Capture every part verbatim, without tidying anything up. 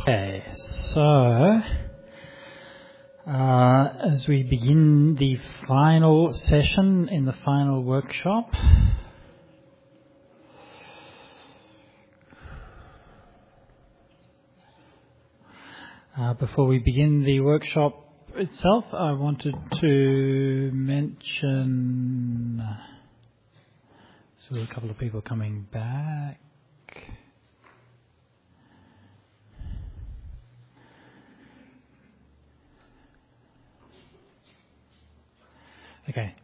Okay, so uh, as we begin the final session in the final workshop, uh, before we begin the workshop itself, I wanted to mention, so a couple of people coming back. Okay.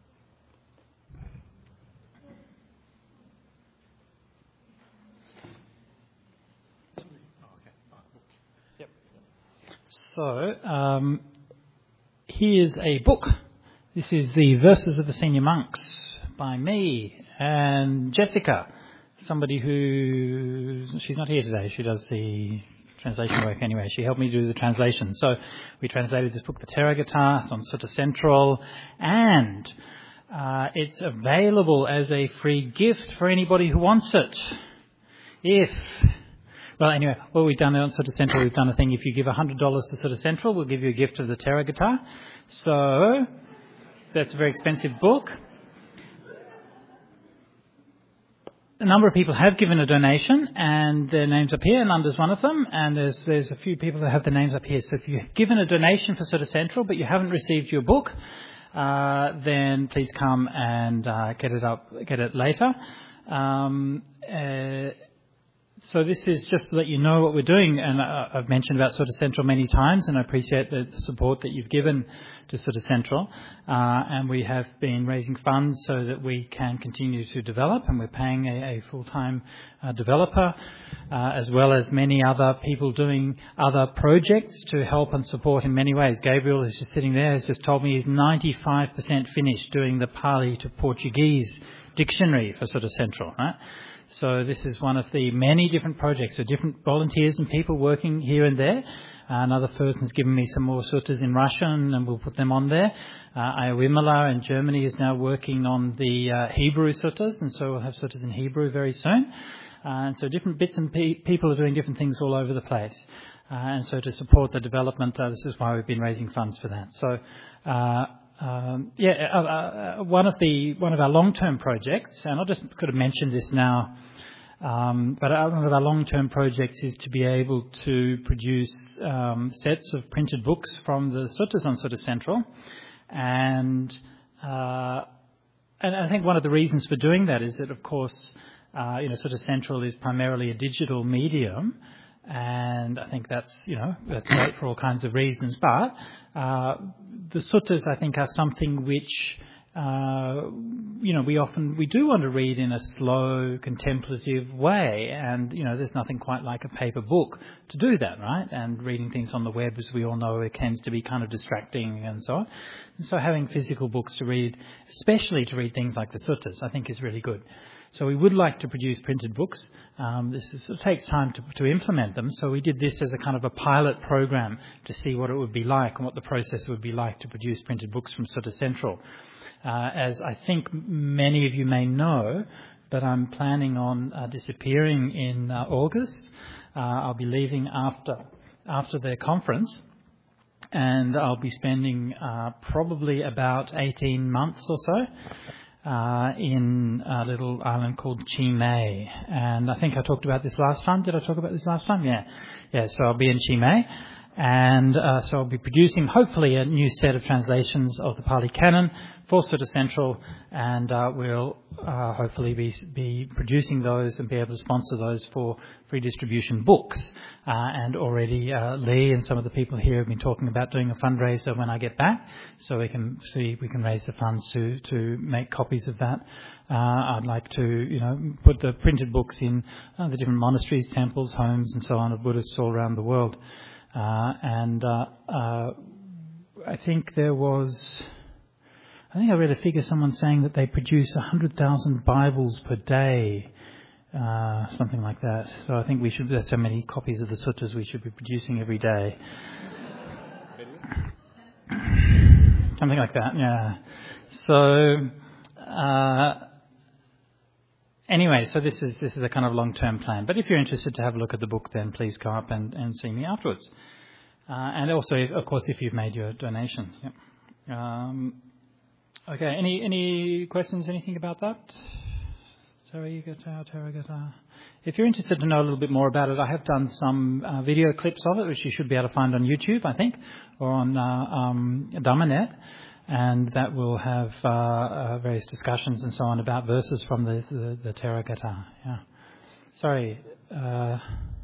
Yep. So, um, here's a book. This is the Verses of the Senior Monks by me and Jessica, somebody who, she's not here today, she does the translation work anyway. She helped me do the translation. So we translated this book, The Theragatha. It's on Sutta Central, and uh, it's available as a free gift for anybody who wants it. If, well, anyway, what we've done on Sutta Central, we've done a thing. If you give one hundred dollars to Sutta Central, we'll give you a gift of The Theragatha. So that's a very expensive book. A number of people have given a donation, and their names up here. Nanda's one of them, and there's there's a few people that have their names up here. So if you've given a donation for Sutta Central, but you haven't received your book, uh, then please come and uh, get it up, get it later. Um, uh, So this is just to let you know what we're doing, and I've mentioned about Sutta Central many times, and I appreciate the support that you've given to Sutta Central. Uh, and we have been raising funds so that we can continue to develop, and we're paying a, a full-time uh, developer, uh, as well as many other people doing other projects to help and support in many ways. Gabriel is just sitting there, has just told me he's ninety-five percent finished doing the Pali to Portuguese dictionary for Sutta Central, right? So this is one of the many different projects, so different volunteers and people working here and there. Uh, another person has given me some more suttas in Russian, and we'll put them on there. Uh, Ayawimala in Germany is now working on the uh, Hebrew suttas, and so we'll have suttas in Hebrew very soon. Uh, and so different bits and pe- people are doing different things all over the place. Uh, and so to support the development, uh, this is why we've been raising funds for that. So, uh, Um, yeah, uh, uh, one of the one of our long-term projects, and I just could have mentioned this now, um, but one of our long-term projects is to be able to produce um, sets of printed books from the suttas on Sutta Central, and uh, and I think one of the reasons for doing that is that, of course, uh, you know, Sutta Central is primarily a digital medium. And I think that's, you know, that's great for all kinds of reasons. But uh, the suttas, I think, are something which, uh, you know, we often, we do want to read in a slow, contemplative way. And, you know, there's nothing quite like a paper book to do that, right? And reading things on the web, as we all know, it tends to be kind of distracting and so on. And so having physical books to read, especially to read things like the suttas, I think is really good. So we would like to produce printed books. Um, this is, it takes time to, to implement them. So we did this as a kind of a pilot program to see what it would be like and what the process would be like to produce printed books from Sutta Central. Uh, as I think many of you may know, but I'm planning on uh, disappearing in uh, August. Uh, I'll be leaving after after their conference, and I'll be spending uh, probably about eighteen months or so Uh, in a little island called Chimay. And I think I talked about this last time. Did I talk about this last time? Yeah. Yeah, so I'll be in Chimay. And uh, so I'll be producing, hopefully, a new set of translations of the Pali Canon for Sutta Central, and uh, we'll uh, hopefully be, be producing those and be able to sponsor those for free distribution books. Uh, and already uh, Lee and some of the people here have been talking about doing a fundraiser when I get back, so we can see we can raise the funds to, to make copies of that. Uh, I'd like to, you know, put the printed books in uh, the different monasteries, temples, homes, and so on of Buddhists all around the world. Uh, and uh, uh, I think there was, I think I read a figure, someone saying that they produce one hundred thousand Bibles per day, uh, something like that. So I think we should, there's so many copies of the suttas we should be producing every day. Something like that, yeah. So, uh, anyway, so this is this is a kind of long-term plan. But if you're interested to have a look at the book, then please come up and, and see me afterwards. Uh, and also, if, of course, if you've made your donation. Yep. Um, okay. Any any questions? Anything about that? Sarigata, Taragata. If you're interested to know a little bit more about it, I have done some uh, video clips of it, which you should be able to find on YouTube, I think, or on uh, um, Dhammanet. And that will have uh, uh, various discussions and so on about verses from the the, the Theragatha. Yeah. Sorry. Uh,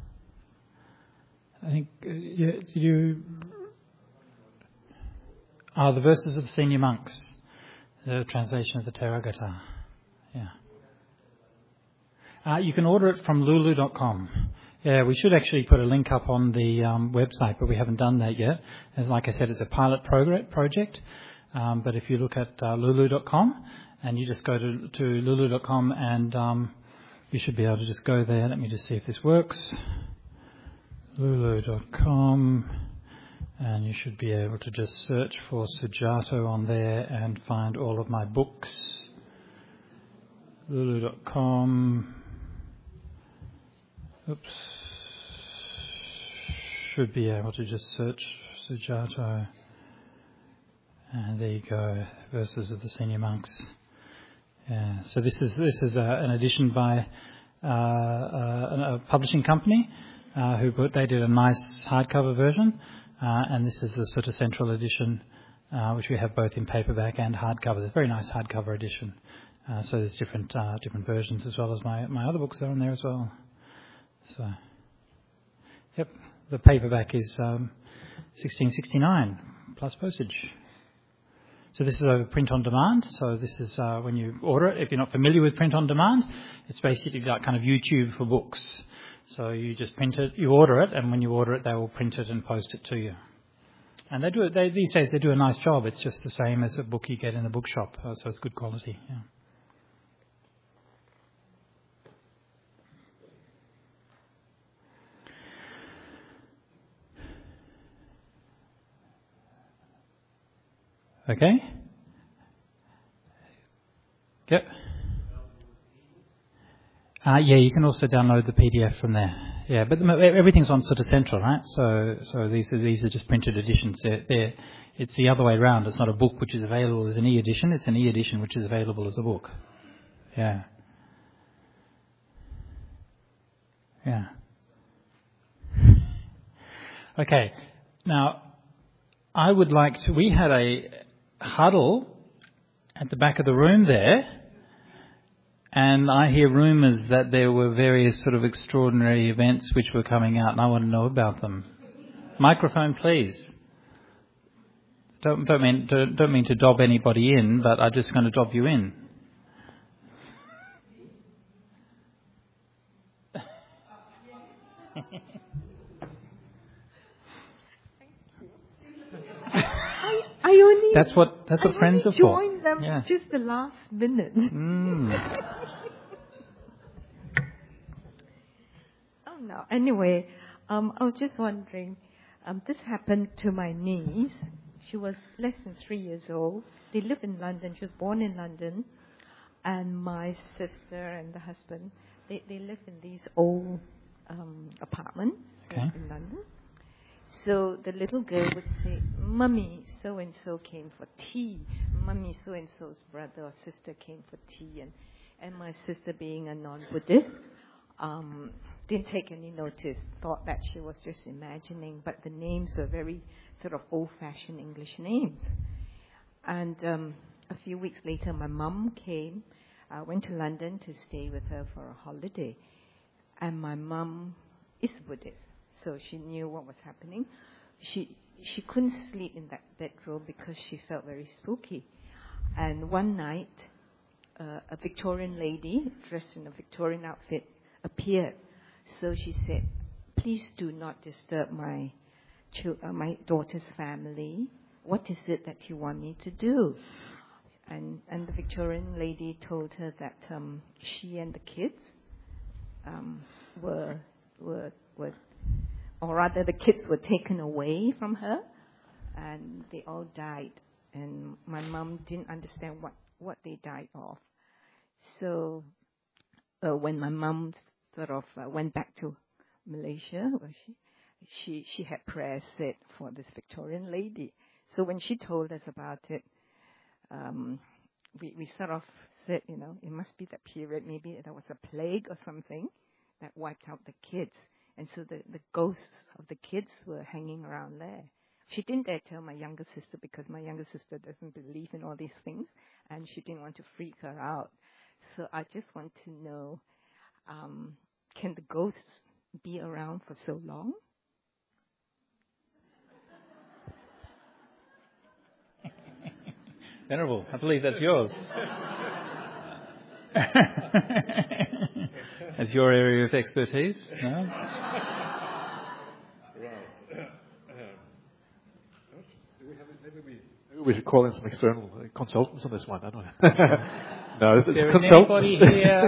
I think uh, yeah, did you? Ah, the verses of the senior monks. The translation of the Theragatha. Yeah. Uh, you can order it from lulu dot com. Yeah, we should actually put a link up on the um, website, but we haven't done that yet. As like I said, it's a pilot progr- project. Um, but if you look at uh, lulu dot com and you just go to, to lulu dot com and um, you should be able to just go there. Let me just see if this works. lulu dot com and you should be able to just search for Sujato on there and find all of my books. lulu dot com. Oops. Should be able to just search Sujato. And there you go, Verses of the Senior Monks. Yeah. So this is this is uh, an edition by uh, uh, a publishing company uh, who put, they did a nice hardcover version, uh, and this is the sort of central edition, uh, which we have both in paperback and hardcover. It's a very nice hardcover edition. Uh, so there's different uh, different versions as well as my my other books are on there as well. So, yep, the paperback is um, sixteen sixty-nine plus postage. So this is over print on demand. So this is uh, when you order it. If you're not familiar with print on demand, it's basically like kind of YouTube for books. So you just print it, you order it, and when you order it, they will print it and post it to you. And they do it. They, these days they do a nice job. It's just the same as a book you get in the bookshop. Uh, so it's good quality. Yeah. Okay. Yep. Uh, yeah, you can also download the P D F from there. Yeah, but the, everything's on sort of central, right? So, so these are these are just printed editions. They're, they're, it's the other way around. It's not a book which is available as an e-edition. It's an e-edition which is available as a book. Yeah. Yeah. Okay. Now, I would like to. We had a huddle at the back of the room there, and I hear rumours that there were various sort of extraordinary events which were coming out, and I want to know about them. Microphone, please. Don't, don't mean don't, don't mean to dob anybody in, but I'm just going to dob you in. I, I only That's what that's what I friends are only for. joined them Yeah. just the last minute. Mm. Oh no. Anyway, um, I was just wondering. Um, this happened to my niece. She was less than three years old. They live in London. She was born in London, and my sister and the husband they they live in these old um, apartments Okay. in, in London. So the little girl would say, "Mummy, so and so came for tea. Mummy, so and so's brother or sister came for tea," and and my sister, being a non-Buddhist, um, didn't take any notice. Thought that she was just imagining, but the names were very sort of old-fashioned English names. And um, a few weeks later, my mum came. I went to London to stay with her for a holiday, and my mum is Buddhist. So she knew what was happening. She she couldn't sleep in that bedroom because she felt very spooky. And one night, uh, a Victorian lady dressed in a Victorian outfit appeared. So she said, "Please do not disturb my chil- uh, my daughter's family. What is it that you want me to do?" And and the Victorian lady told her that um, she and the kids um, were were were. Or rather, the kids were taken away from her, and they all died. And my mum didn't understand what, what they died of. So uh, when my mum sort of uh, went back to Malaysia, where she, she she had prayers said for this Victorian lady. So when she told us about it, um, we we sort of said, you know, it must be that period. Maybe there was a plague or something that wiped out the kids, and so the the ghosts of the kids were hanging around there. She didn't dare tell my younger sister because my younger sister doesn't believe in all these things, and she didn't want to freak her out. So I just want to know, um, can the ghosts be around for so long? Venerable, I believe that's yours. That's your area of expertise, no? We should call in some external consultants on this one. I don't know. No, it's, there it's is anybody here?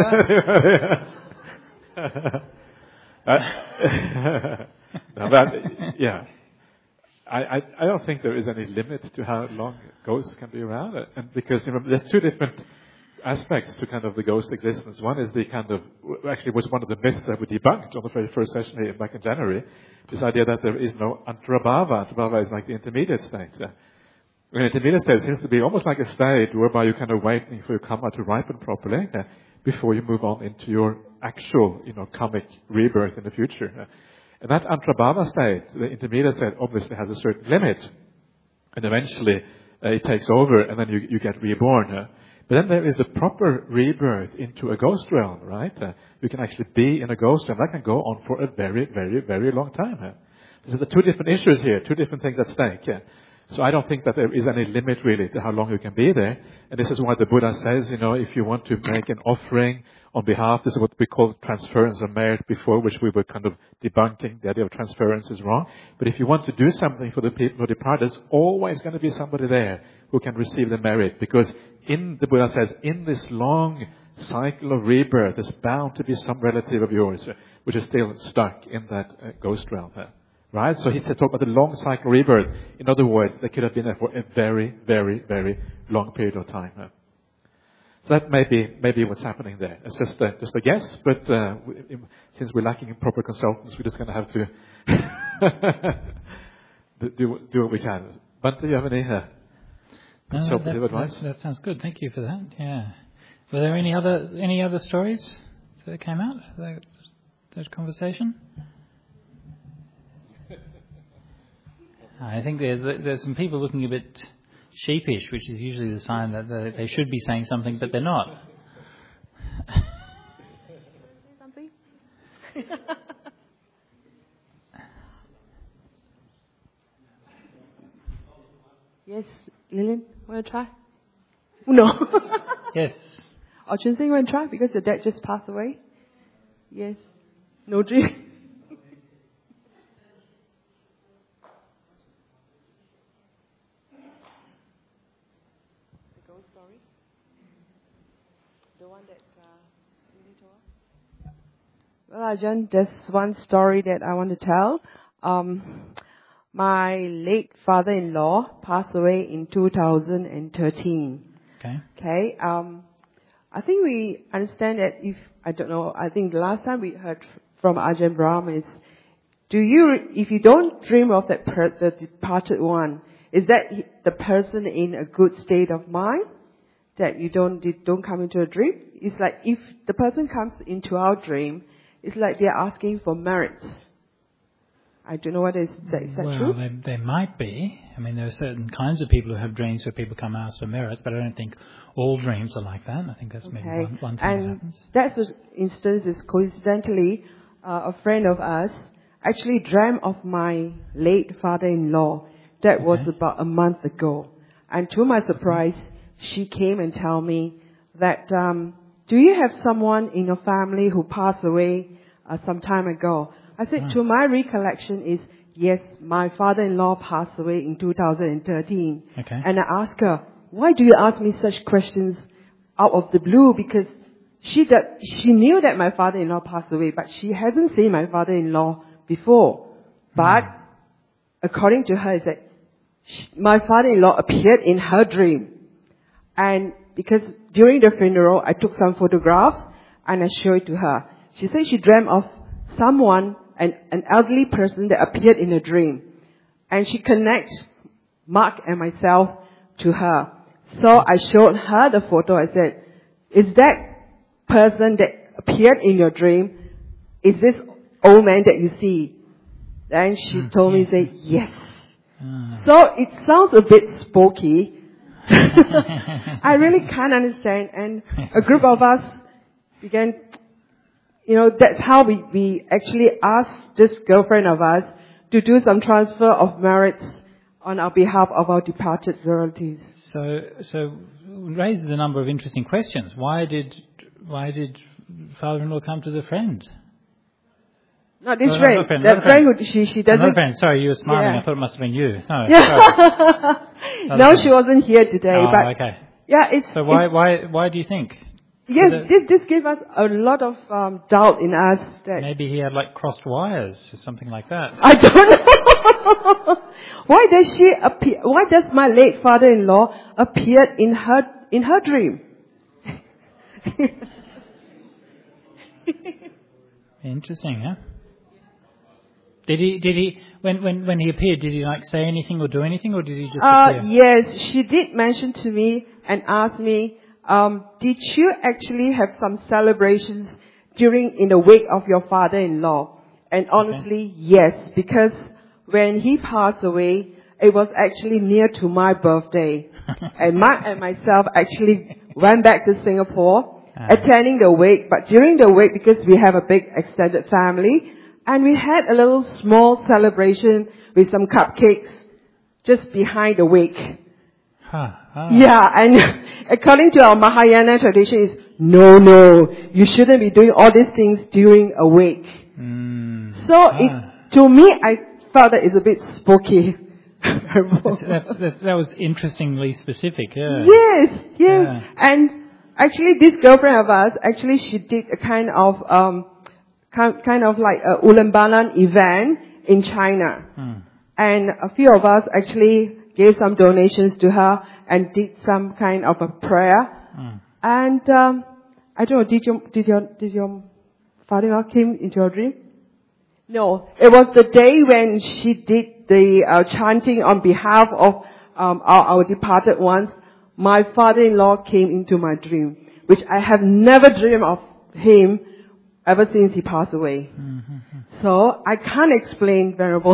uh, no, but yeah, I, I I don't think there is any limit to how long ghosts can be around, and because you know, there's two different aspects to kind of the ghost existence. One is the kind of actually was one of the myths that we debunked on the very first session here back in January. This idea that there is no antarabhava. Antarabhava is like the intermediate state. An intermediate state seems to be almost like a state whereby you're kind of waiting for your karma to ripen properly uh, before you move on into your actual, you know, karmic rebirth in the future. Uh, and that antarabhava state, the intermediate state, obviously has a certain limit, and eventually uh, it takes over, and then you, you get reborn. Uh, but then there is a proper rebirth into a ghost realm, right? Uh, you can actually be in a ghost realm. That can go on for a very, very, very long time. Uh. So there are two different issues here, two different things at stake. Uh. So I don't think that there is any limit really to how long you can be there. And this is why the Buddha says, you know, if you want to make an offering on behalf, this is what we call transference of merit before, which we were kind of debunking. The idea of transference is wrong. But if you want to do something for the people who depart, there's always going to be somebody there who can receive the merit. Because in, the Buddha says, in this long cycle of rebirth, there's bound to be some relative of yours uh, which is still stuck in that uh, ghost realm. Uh. Right? So he said, talk about the long cycle rebirth. In other words, they could have been there for a very, very, very long period of time. Uh. So that may be, may be what's happening there. It's just a, just a guess, but uh, we, since we're lacking in proper consultants, we're just going to have to do, do what we can. Bhante, do you have any uh, consultative no, that, advice? That, that sounds good. Thank you for that. Yeah. Were there any other any other stories that came out of that, that conversation? I think there's, there's some people looking a bit sheepish, which is usually the sign that they, they should be saying something, but they're not. Something? Yes, Lillian, want to try? No. Yes. Or Chun Sing, want to try? Because your dad just passed away? Yes. No dream? Well, Ajahn, there's one story that I want to tell. Um, my late father-in-law passed away in two thousand thirteen. Okay. Okay. Um, I think we understand that if, I don't know, I think the last time we heard from Ajahn Brahm is, do you, if you don't dream of that per, the departed one, is that the person in a good state of mind? That you don't, you don't come into a dream? It's like if the person comes into our dream, it's like they're asking for merits. I don't know whether is that, is that well, true? Well, they, they might be. I mean, there are certain kinds of people who have dreams where people come ask for merit, but I don't think all dreams are like that. I think that's maybe Okay. one, one thing and that happens. That's the instance is coincidentally, uh, a friend of us actually dreamt of my late father-in-law. That Okay. was about a month ago. And to my surprise, she came and told me that, um, do you have someone in your family who passed away uh, some time ago? I said, Ah. to my recollection is, yes, my father-in-law passed away in two thousand thirteen. Okay. And I asked her, why do you ask me such questions out of the blue? Because she that she knew that my father-in-law passed away, but she hasn't seen my father-in-law before. But Mm. according to her, is that she, my father-in-law appeared in her dream. And because during the funeral, I took some photographs, and I showed it to her. She said she dreamt of someone, an, an elderly person that appeared in a dream. And she connects Mark and myself to her. So I showed her the photo. I said, is that person that appeared in your dream, is this old man that you see? Then she mm, told yeah. me, say, yes. Uh. So it sounds a bit spooky. I really can't understand. And a group of us began, you know, that's how we, we actually asked this girlfriend of us to do some transfer of merits on our behalf of our departed relatives. So, so it raises a number of interesting questions. Why did, why did father-in-law come to the friend? Not this oh, friend. Not friend. That Not friend friend who she she doesn't. Not friend. Sorry, you were smiling. Yeah. I thought it must have been you. No. Yeah. No, friend. she wasn't here today. Oh, but okay. Yeah, it's. So why it's, why why do you think? Yes, that this this gave us a lot of um, doubt in us that maybe he had like crossed wires or something like that. I don't know. Why does she appear? Why does my late father-in-law appear in her in her dream? Interesting, huh? Did he, did he, when, when, when he appeared, did he like say anything or do anything, or did he just uh, appear? Yes, she did mention to me and ask me, um, did you actually have some celebrations during, in the wake of your father-in-law? And honestly, okay. yes, because when he passed away, it was actually near to my birthday. And Mark and myself actually went back to Singapore, uh. attending the wake, but during the wake, because we have a big extended family, and we had a little small celebration with some cupcakes just behind the wake. Huh, huh. Yeah, and according to our Mahayana tradition, is no, no, you shouldn't be doing all these things during a wake. Mm, so huh. it, to me, I felt that it's a bit spooky. that's, that's, that's, that was interestingly specific, yeah. Yes, yes. Yeah. And actually, this girlfriend of ours, actually, she did a kind of um, kind of like a Ulambalan event in China. Mm. And a few of us actually gave some donations to her and did some kind of a prayer. Mm. And um, I don't know, did your, did your, did your father-in-law came into your dream? No, it was the day when she did the uh, chanting on behalf of um, our, our departed ones. My father-in-law came into my dream, which I have never dreamed of him ever since he passed away. Mm-hmm. So I can't explain Venerable.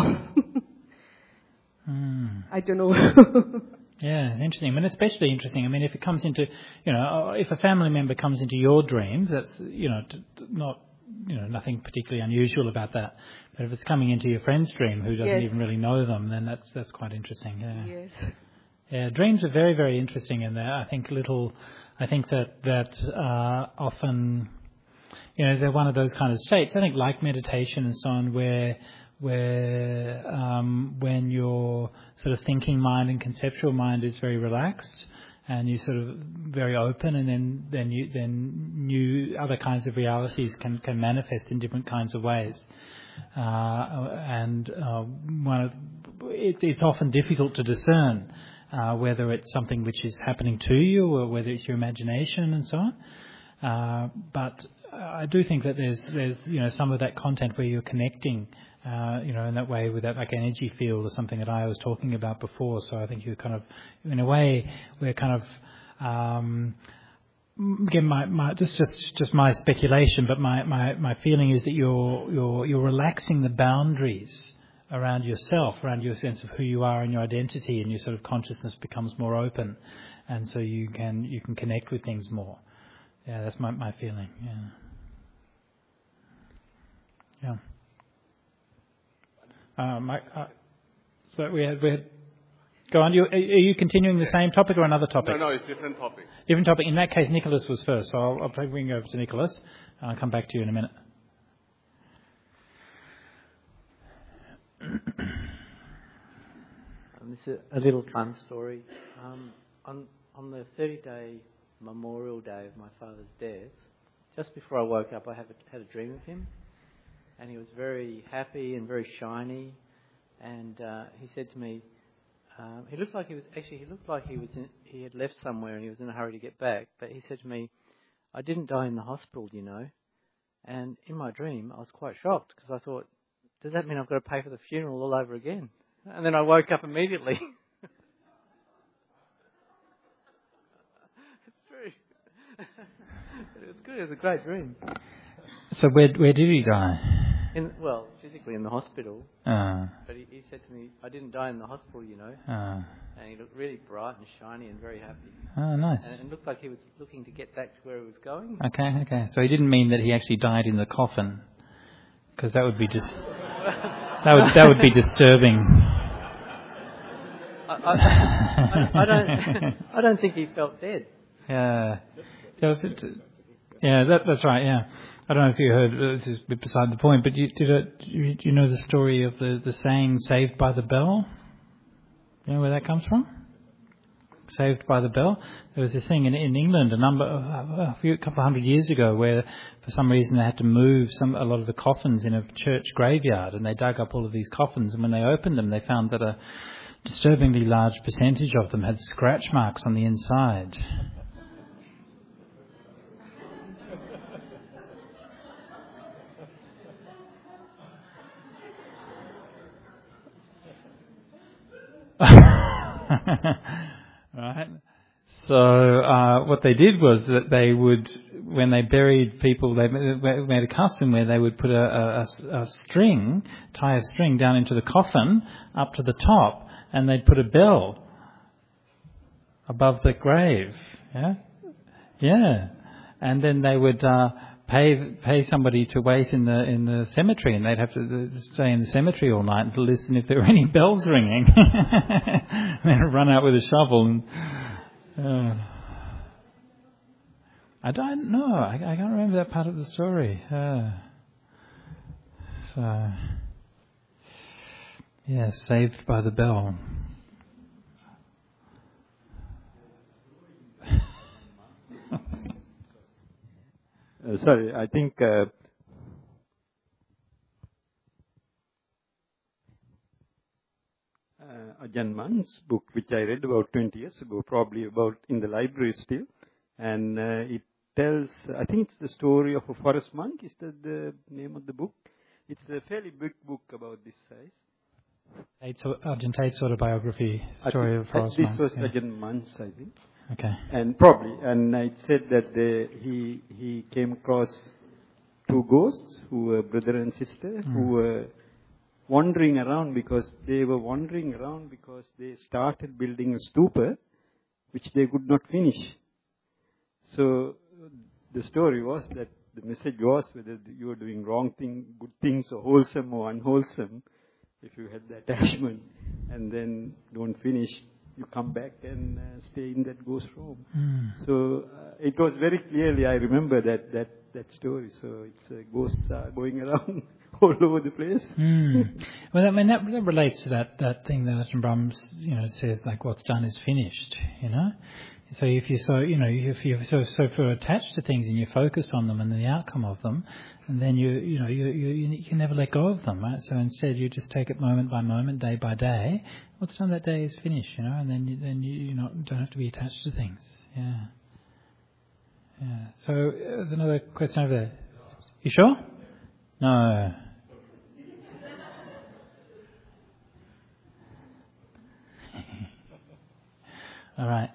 mm. I don't know. Yeah, interesting. I mean, especially interesting. I mean, if it comes into, you know, if a family member comes into your dreams, that's, you know, t- t- not, you know, nothing particularly unusual about that. But if it's coming into your friend's dream who doesn't yes. even really know them, then that's that's quite interesting. Yeah. Yes. Yeah, dreams are very, very interesting in there. I think little, I think that that uh, often. You know, they're one of those kind of states, I think, like meditation and so on, where where um, when your sort of thinking mind and conceptual mind is very relaxed and you're sort of very open, and then then you then new other kinds of realities can, can manifest in different kinds of ways. Uh, and uh, one of, it, it's often difficult to discern uh, whether it's something which is happening to you or whether it's your imagination and so on. Uh, but I do think that there's, there's, you know, some of that content where you're connecting, uh, you know, in that way with that like energy field or something that I was talking about before. So I think you're kind of, in a way, we're kind of, um, again, my, my, just, just, just my speculation, but my, my, my feeling is that you're, you're, you're relaxing the boundaries around yourself, around your sense of who you are and your identity, and your sort of consciousness becomes more open, and so you can, you can connect with things more. Yeah, that's my, my feeling, yeah. Yeah. Uh, my, uh, so we had, we had, go on, you, are you continuing the same topic or another topic? No, no, it's different topic. Different topic. In that case, Nicholas was first, so I'll, I'll bring you over to Nicholas, and I'll come back to you in a minute. Um, this is a little fun story. Um, on, on the thirty-day memorial day of my father's death, just before I woke up, I had a, had a dream of him, and he was very happy and very shiny, and uh, he said to me, um, he looked like he was, actually he looked like he was in, he had left somewhere and he was in a hurry to get back, but he said to me, I didn't die in the hospital, you know. And in my dream, I was quite shocked because I thought, does that mean I've got to pay for the funeral all over again? And then I woke up immediately. It's true. It was good. It was a great dream. So where where did he die? In, well, physically in the hospital. Uh, But he, he said to me, I didn't die in the hospital, you know. uh, And he looked really bright and shiny and very happy. oh, nice. And it looked like he was looking to get back to where he was going. Okay, okay. So he didn't mean that he actually died in the coffin, because that would be just that would that would be disturbing. I, I, I, I don't. I don't think he felt dead. Yeah, That was it. yeah, that, that's right. Yeah, I don't know if you heard. Uh, this is a bit beside the point, but you, did it, do you, do you know the story of the, the saying "Saved by the Bell"? You know where that comes from? Saved by the Bell. There was this thing in, in England a number, a few, a couple of hundred years ago, where for some reason they had to move some a lot of the coffins in a church graveyard, and they dug up all of these coffins, and when they opened them, they found that a disturbingly large percentage of them had scratch marks on the inside. Right. So uh, what they did was that they would, when they buried people, they made a custom where they would put a, a, a string, tie a string down into the coffin up to the top, and they'd put a bell above the grave. Yeah, yeah, and then they would uh, pay pay somebody to wait in the in the cemetery, and they'd have to stay in the cemetery all night to listen if there were any bells ringing. And then run out with a shovel. And, uh, I don't know. I, I can't remember that part of the story. Uh, so, yeah, saved by the bell. Uh, sorry, I think uh, uh, Ajahn Mun's book, which I read about twenty years ago, probably about in the library still, and uh, it tells, I think it's the story of a forest monk. Is that the name of the book? It's a fairly big book about this size. Ajahn Tate's autobiography, Story of a Forest This Monk. was Yeah. Ajahn Mun's, I think. Okay. And probably, and it said that the, he he came across two ghosts who were brother and sister Mm. who were wandering around because they were wandering around because they started building a stupa which they could not finish. So the story was that the message was whether you were doing wrong thing, good things, or wholesome or unwholesome. If you had the attachment and then don't finish, you come back and uh, stay in that ghost room. Mm. So uh, it was very clearly, I remember that that, that story. So it's uh, ghosts are going around all over the place. Mm. Well, I mean, that, that relates to that, that thing that Ajahn Brahm, you know, says, like, what's done is finished, you know? So if you're so, you know, if you're so, so if you're attached to things and you're focused on them and the outcome of them, and then you, you know, you, you, you can never let go of them, right? So instead you just take it moment by moment, day by day. What's done that day is finished, you know, and then you, then you, you not, don't have to be attached to things. Yeah. Yeah. So there's another question over there. You sure? No. All right.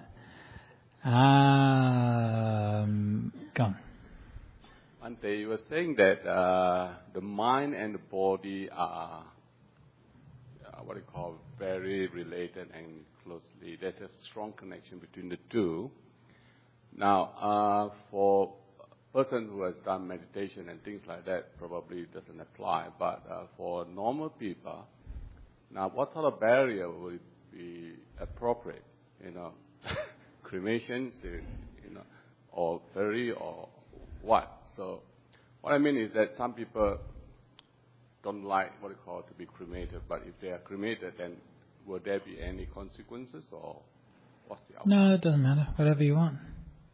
Um, go on. Ante, you were saying that uh, the mind and the body are uh, what you call very related and closely. There's a strong connection between the two. Now, uh, for a person who has done meditation and things like that, probably doesn't apply. But uh, for normal people, now what sort of barrier would be appropriate? You know, cremation, you know, or bury, or what? So, what I mean is that some people don't like what you call to be cremated, but if they are cremated, then will there be any consequences, or what's the outcome? No, it doesn't matter. Whatever you want.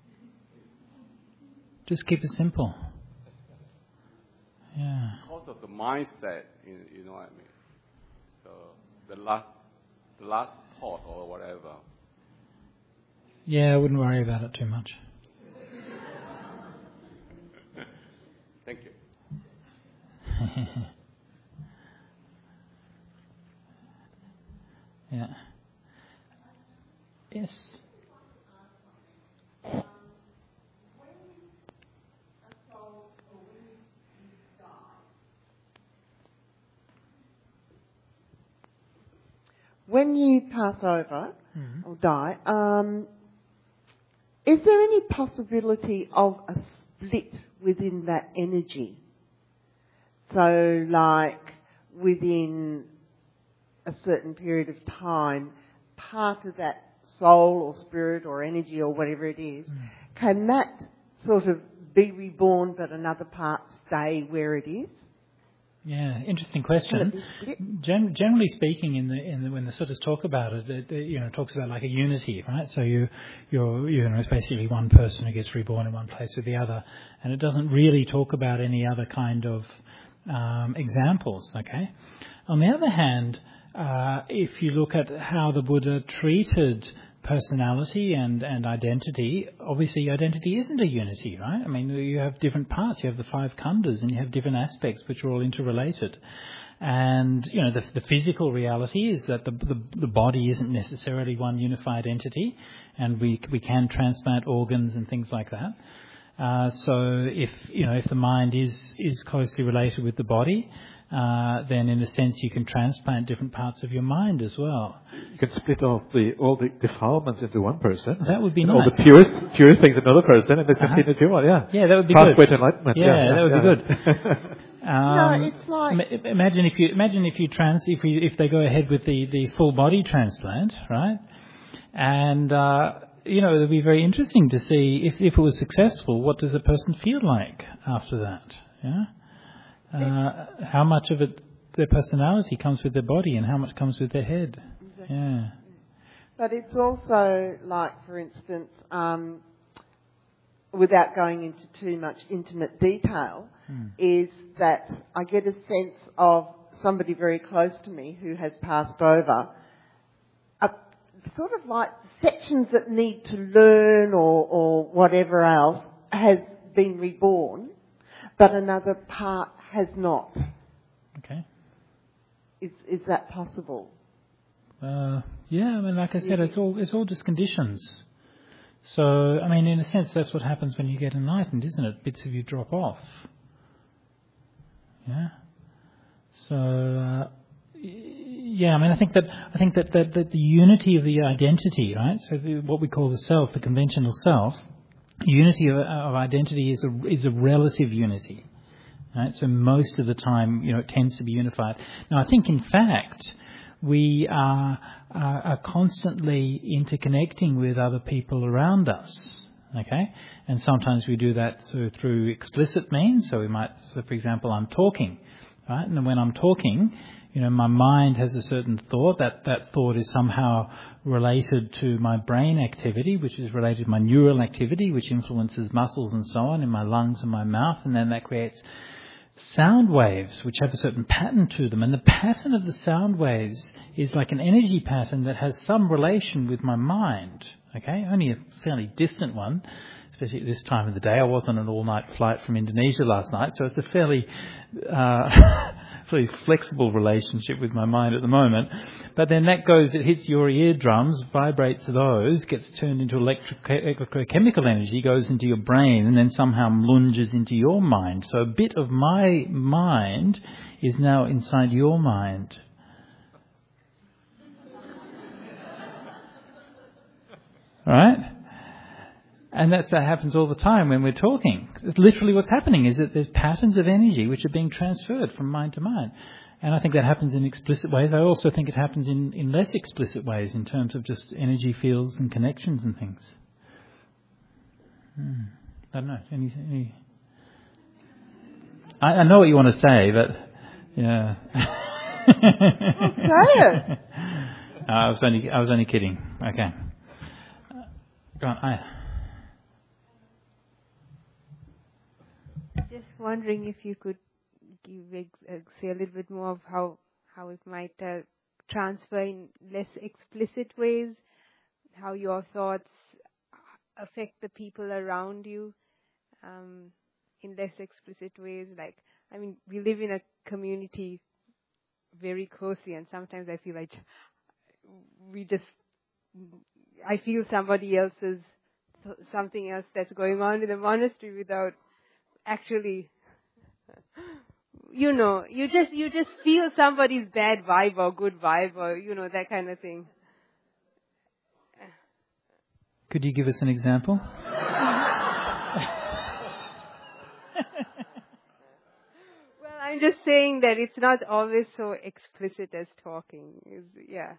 Just keep it simple. Yeah. Because of the mindset, you, you know what I mean. So the last, the last thought or whatever. Yeah, I wouldn't worry about it too much. Thank you. Yeah. Yes. When you pass over Mhm. or die, um, is there any possibility of a split within that energy? So, like, within a certain period of time, part of that soul or spirit or energy or whatever it is, Mm. can that sort of be reborn but another part stay where it is? Yeah, interesting Can it question. be split? Gen- generally speaking, in the in the, when the Suttas talk about it, it, it, you know, it talks about like a unity, right? So you you're you know, it's basically one person who gets reborn in one place or the other, and it doesn't really talk about any other kind of um, examples. Okay. On the other hand, uh, if you look at how the Buddha treated personality and, and identity, obviously identity isn't a unity, right? I mean, you have different parts. You have the five khandhas and you have different aspects which are all interrelated. And, you know, the, the physical reality is that the, the, the body isn't necessarily one unified entity, and we, we can transplant organs and things like that. Uh, so if, you know, if the mind is, is closely related with the body, uh, then in a sense you can transplant different parts of your mind as well. You can split off the, all the defilements into one person. That would be and nice. all the purest, purest things in another person, and they Uh-huh. continue to one, yeah. Yeah, that would be Pathway good. to enlightenment. Yeah, Yeah, yeah, that would yeah. be good. Um, No, it's like- im- imagine if you imagine if you trans if we if they go ahead with the, the full body transplant, right? And uh, you know, it'd be very interesting to see if if it was successful, what does the person feel like after that? Yeah, uh, how much of it their personality comes with their body, and how much comes with their head? Exactly. Yeah. But it's also like, for instance, um, without going into too much intimate detail, Mm. is that I get a sense of somebody very close to me who has passed over, a, sort of like sections that need to learn or, or whatever else has been reborn, but another part has not. Okay. Is is that possible? Uh, yeah, I mean, like I said, it's all it's all just conditions. So, I mean, in a sense, that's what happens when you get enlightened, isn't it? Bits of you drop off. Yeah. So, uh, yeah, I mean, I think that I think that, that, that the unity of the identity, right? So, the, what we call the self, the conventional self, unity of, of identity is a is a relative unity. Right? So, most of the time, you know, it tends to be unified. Now, I think, in fact, we are, are, are constantly interconnecting with other people around us. Okay, and sometimes we do that through, through explicit means. So we might, so for example, I'm talking, right? And when I'm talking, you know, my mind has a certain thought. That that thought is somehow related to my brain activity, which is related to my neural activity, which influences muscles and so on in my lungs and my mouth, and then that creates sound waves which have a certain pattern to them, and the pattern of the sound waves is like an energy pattern that has some relation with my mind. Okay, only a fairly distant one, especially at this time of the day. I was on an all-night flight from Indonesia last night, so it's a fairly uh, fairly flexible relationship with my mind at the moment. But then that goes, it hits your eardrums, vibrates those, gets turned into electric, electrochemical energy, goes into your brain, and then somehow lunges into your mind. So a bit of my mind is now inside your mind. Right? And that's, that happens all the time when we're talking. It's literally what's happening is that there's patterns of energy which are being transferred from mind to mind. And I think that happens in explicit ways. I also think it happens in, in less explicit ways in terms of just energy fields and connections and things. Hmm. I don't know. Any, any... I, I know what you want to say, but yeah. Okay. uh, I was only I was only kidding. Okay. Go on, Aya. Just wondering if you could give uh, say a little bit more of how how it might uh, transfer in less explicit ways, how your thoughts affect the people around you. Um, in less explicit ways. Like, I mean, we live in a community very closely, and sometimes I feel like we just, I feel somebody else's, something else that's going on in the monastery without actually, you know, you just, you just feel somebody's bad vibe or good vibe or, you know, that kind of thing. Could you give us an example? Well, I'm just saying that it's not always so explicit as talking. It's, yeah.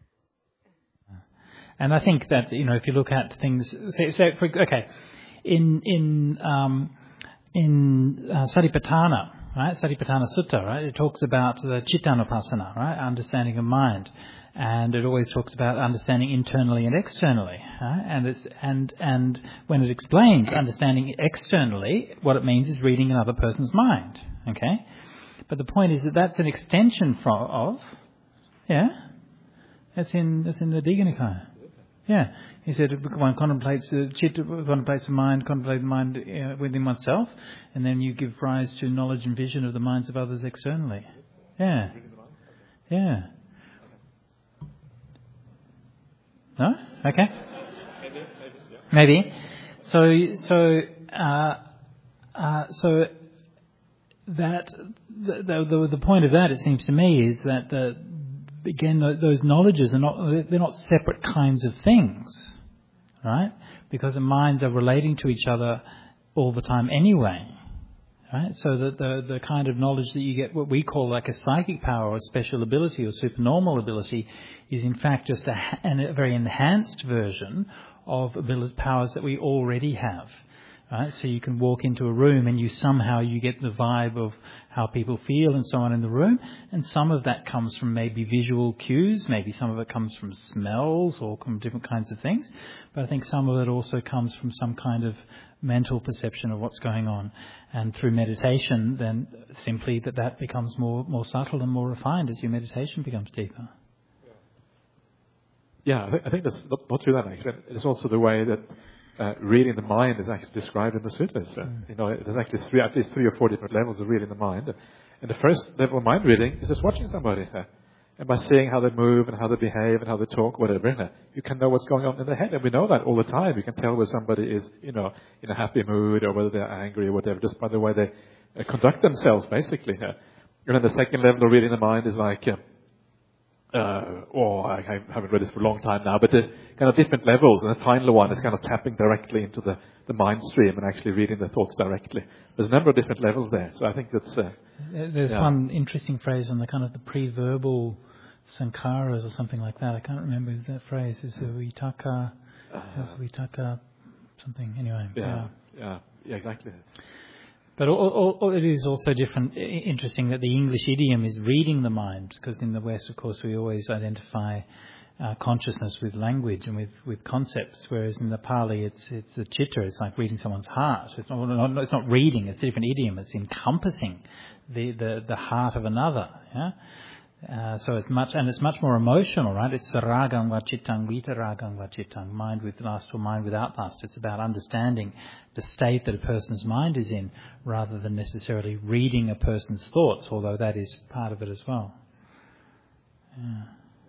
And I think that, you know, if you look at things, so, so for, okay, in in um, in uh, Satipatthana, right, Satipatthana Sutta, right, it talks about the Cittanupassana, right, understanding of mind, and it always talks about understanding internally and externally, right? And it's and and when it explains understanding externally, what it means is reading another person's mind, okay. But the point is that that's an extension from of, yeah, that's in that's in the Digha Nikaya. Yeah, he said one contemplates the chitta, contemplates the mind, contemplates the mind uh, within oneself, and then you give rise to knowledge and vision of the minds of others externally. Yeah, yeah. No? Okay. Maybe. So, so, uh, uh, so that the, the the point of that, it seems to me, is that the again, those knowledges are not, they're not separate kinds of things, right? Because the minds are relating to each other all the time anyway, right? So that the, the kind of knowledge that you get, what we call like a psychic power or special ability or supernormal ability, is in fact just a, a very enhanced version of ability, powers that we already have. Right? So you can walk into a room and you somehow you get the vibe of how people feel and so on in the room, and some of that comes from maybe visual cues, maybe some of it comes from smells or from different kinds of things, but I think some of it also comes from some kind of mental perception of what's going on, and through meditation then simply that that becomes more, more subtle and more refined as your meditation becomes deeper. Yeah, I think, I think that's not, not true that actually. It's also the way that Uh, reading the mind is actually described in the sutras. Uh, you know, there's actually three, at least three or four different levels of reading the mind. And the first level of mind reading is just watching somebody. Uh, and by seeing how they move and how they behave and how they talk, whatever, uh, you can know what's going on in their head. And we know that all the time. You can tell whether somebody is, you know, in a happy mood or whether they're angry or whatever, just by the way they uh, conduct themselves, basically. Uh, and then the second level of reading the mind is like... Uh, Uh, or I haven't read this for a long time now, but there's kind of different levels, and the final one is kind of tapping directly into the, the mind stream and actually reading the thoughts directly. There's a number of different levels there, so I think that's... Uh, there's yeah. one interesting phrase on the kind of the pre-verbal sankharas or something like that. I can't remember that phrase. Is it vitaka, uh, is vitaka something, anyway. Yeah, yeah, yeah, yeah exactly. But all, all, all it is also different, interesting that the English idiom is reading the mind, because in the West, of course, we always identify uh, consciousness with language and with, with concepts, whereas in the Pali, it's it's a chitta, it's like reading someone's heart. It's not, not, it's not reading, it's a different idiom, it's encompassing the, the, the heart of another, yeah? Uh, so it's much, and it's much more emotional, right? It's ragam vachitang, vita ragam vachitang, mind with lust or mind without lust. It's about understanding the state that a person's mind is in, rather than necessarily reading a person's thoughts, although that is part of it as well. Yeah.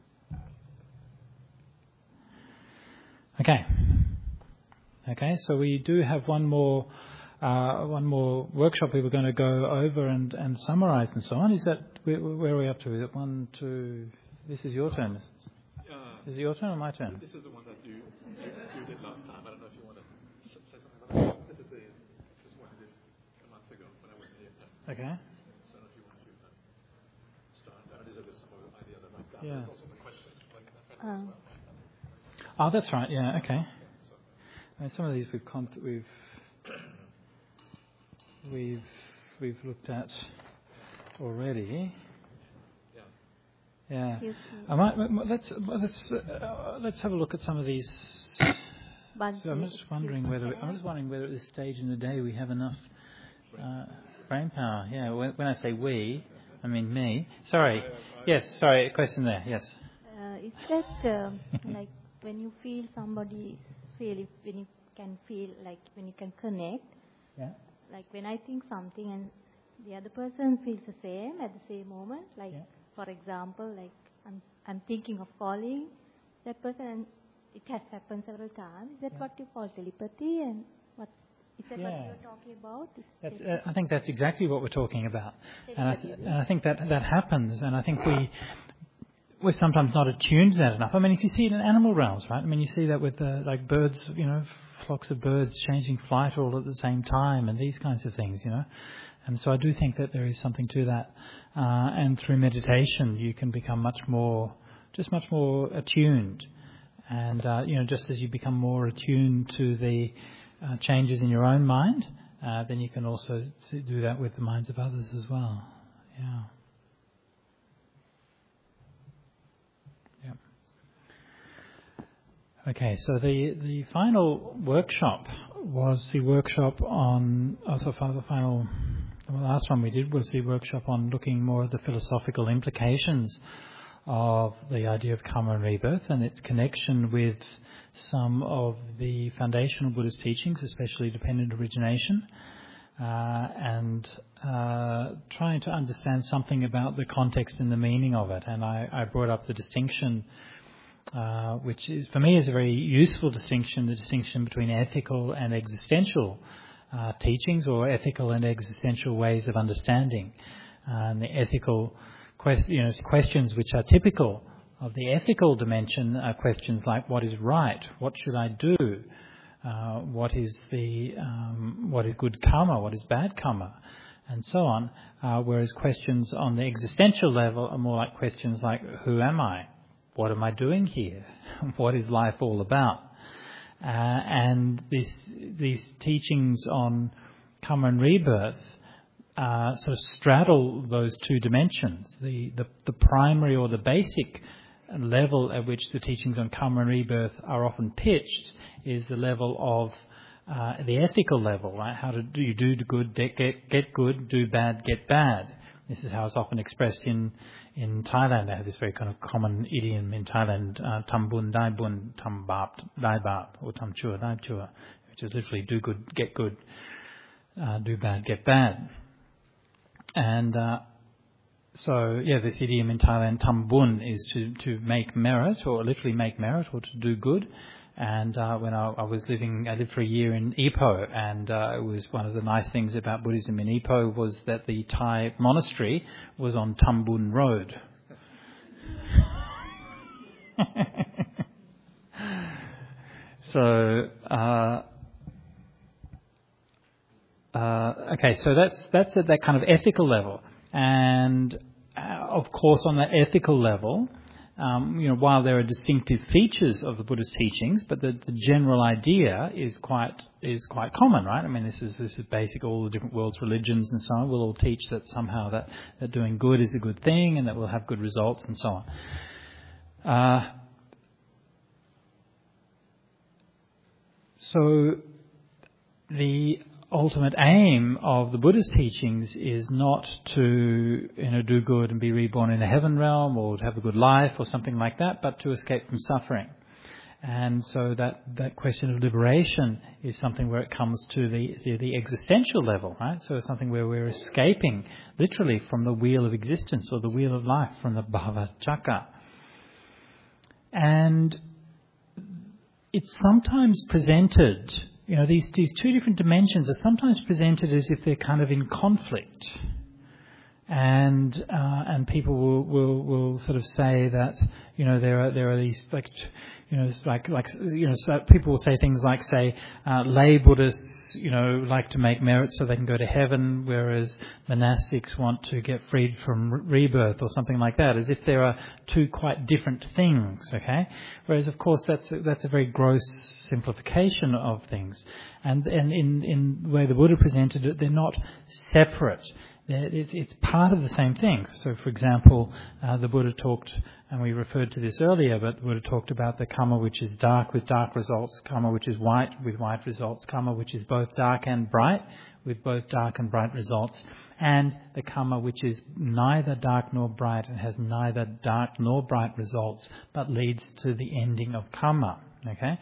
Okay. Okay, so we do have one more Uh, one more workshop we were going to go over and, and summarise and so on. Is that, where, where are we up to? Is it one, two, this is your turn. Uh, is it your turn or my turn? This is the one that you, you, you did last time. I don't know if you want to say something about it. This is the this one I did a month ago when I wasn't here. Okay. So I don't know if you want to uh, start. Uh, these are just some of the ideas I wrote down. Yeah. There's also the questions. Like that Um. as well. Oh, that's right. Yeah, okay. Uh, some of these we've con- we've We've we've looked at already. Yeah. Yeah. Yes, I might, let's let's uh, let's have a look at some of these. So I'm just wondering whether I'm just wondering whether at this stage in the day we have enough uh, brain power. Yeah. When, when I say we, I mean me. Sorry. Yes. Sorry. A question there. Yes. Uh, is that uh, like when you feel somebody feel, when you can feel like when you can connect? Yeah. like when I think something and the other person feels the same at the same moment. Like, Yeah. for example, like I'm I'm thinking of calling that person, and it has happened several times. Is that Yeah. what you call telepathy? And what is that what Yeah. you're talking about? Is That's, telepathy? uh, I think that's exactly what we're talking about, and I, th- and I think that that happens, and I think we we're sometimes not attuned to that enough. I mean, if you see it in animal realms, right? I mean, you see that with uh, like birds, you know, flocks of birds changing flight all at the same time, and these kinds of things, you know. And so I do think that there is something to that, uh, and through meditation, you can become much more, just much more attuned, and uh, you know, just as you become more attuned to the uh, changes in your own mind, uh, then you can also do that with the minds of others as well. Yeah. Yeah. Okay, so the, the final workshop was the workshop on, also the final, the last one we did was the workshop on looking more at the philosophical implications of the idea of karma and rebirth and its connection with some of the foundational Buddhist teachings, especially dependent origination, uh, and uh, trying to understand something about the context and the meaning of it. And I, I brought up the distinction, uh, which is for me is a very useful distinction, the distinction between ethical and existential uh, teachings, or ethical and existential ways of understanding. Uh, and the ethical quest- you know, questions which are typical of the ethical dimension are questions like, what is right? What should I do? Uh, what is the um, what is good karma? What is bad karma? And so on. Uh, whereas questions on the existential level are more like questions like, who am I? What am I doing here? What is life all about? Uh, and this, these teachings on karma and rebirth uh, sort of straddle those two dimensions. The, the the primary or the basic level at which the teachings on karma and rebirth are often pitched is the level of uh, the ethical level, right? How to do you do good, get, get good, do bad, get bad. This is how it's often expressed in in Thailand. They have this very kind of common idiom in Thailand, uh, tam bun dai bun, tam bap dai bap, or tam chua dai chua, which is literally do good, get good, uh, do bad, get bad. And uh, so, yeah, this idiom in Thailand, tam bun, is to, to make merit, or literally make merit, or to do good. And uh, when I, I was living, I lived for a year in Ipoh, and uh, it was one of the nice things about Buddhism in Ipoh was that the Thai monastery was on Tam Bun Road. so, uh, uh, okay, so that's that's at that kind of ethical level, and uh, of course, on that ethical level. Um, you know, while there are distinctive features of the Buddhist teachings, but the, the general idea is quite is quite common, right? I mean, this is this is basic. All the different world's religions and so on will all teach that somehow that, that doing good is a good thing and that we'll have good results and so on. Uh, so the ultimate aim of the Buddhist teachings is not to, you know, do good and be reborn in a heaven realm or to have a good life or something like that, but to escape from suffering. And so that, that question of liberation is something where it comes to the, the the existential level, right? So it's something where we're escaping literally from the wheel of existence or the wheel of life, from the bhava chakra. And it's sometimes presented, you know, these, these two different dimensions are sometimes presented as if they're kind of in conflict. And uh, and people will, will will sort of say that, you know, there are there are these, like, you know, it's like like you know, so people will say things like, say, uh, lay Buddhists, you know, like to make merit so they can go to heaven, whereas monastics want to get freed from re- rebirth or something like that, as if there are two quite different things. Okay, whereas of course that's a, that's a very gross simplification of things, and and in in the way the Buddha presented it, they're not separate. It's part of the same thing. So, for example, uh, the Buddha talked, and we referred to this earlier, but the Buddha talked about the karma which is dark with dark results, karma which is white with white results, karma which is both dark and bright with both dark and bright results, and the karma which is neither dark nor bright and has neither dark nor bright results, but leads to the ending of karma. Okay?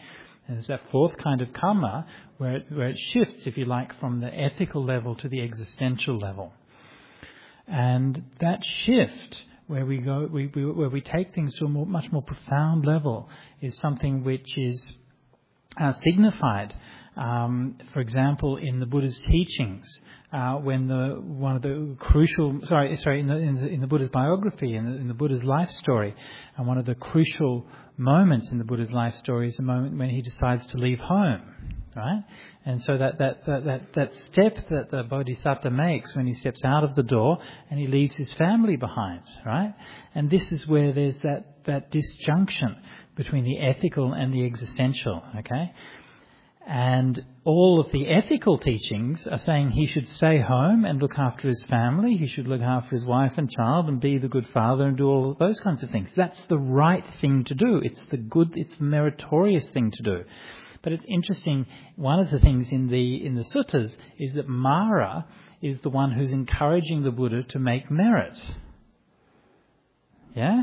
And there's that fourth kind of karma where it, where it shifts, if you like, from the ethical level to the existential level. And that shift, where we go, we, we, where we take things to a more, much more profound level, is something which is uh, signified, um, for example, in the Buddha's teachings. Uh, when the one of the crucial, sorry, sorry, in the in the, in the Buddha's biography, in the, in the Buddha's life story, and one of the crucial moments in the Buddha's life story is the moment when he decides to leave home, right? And so that that that that, that step that the Bodhisattva makes when he steps out of the door and he leaves his family behind, right? And this is where there's that that disjunction between the ethical and the existential, okay? And all of the ethical teachings are saying he should stay home and look after his family, he should look after his wife and child and be the good father and do all of those kinds of things. That's the right thing to do. It's the good, it's the meritorious thing to do. But it's interesting, one of the things in the in the suttas is that Mara is the one who's encouraging the Buddha to make merit. Yeah?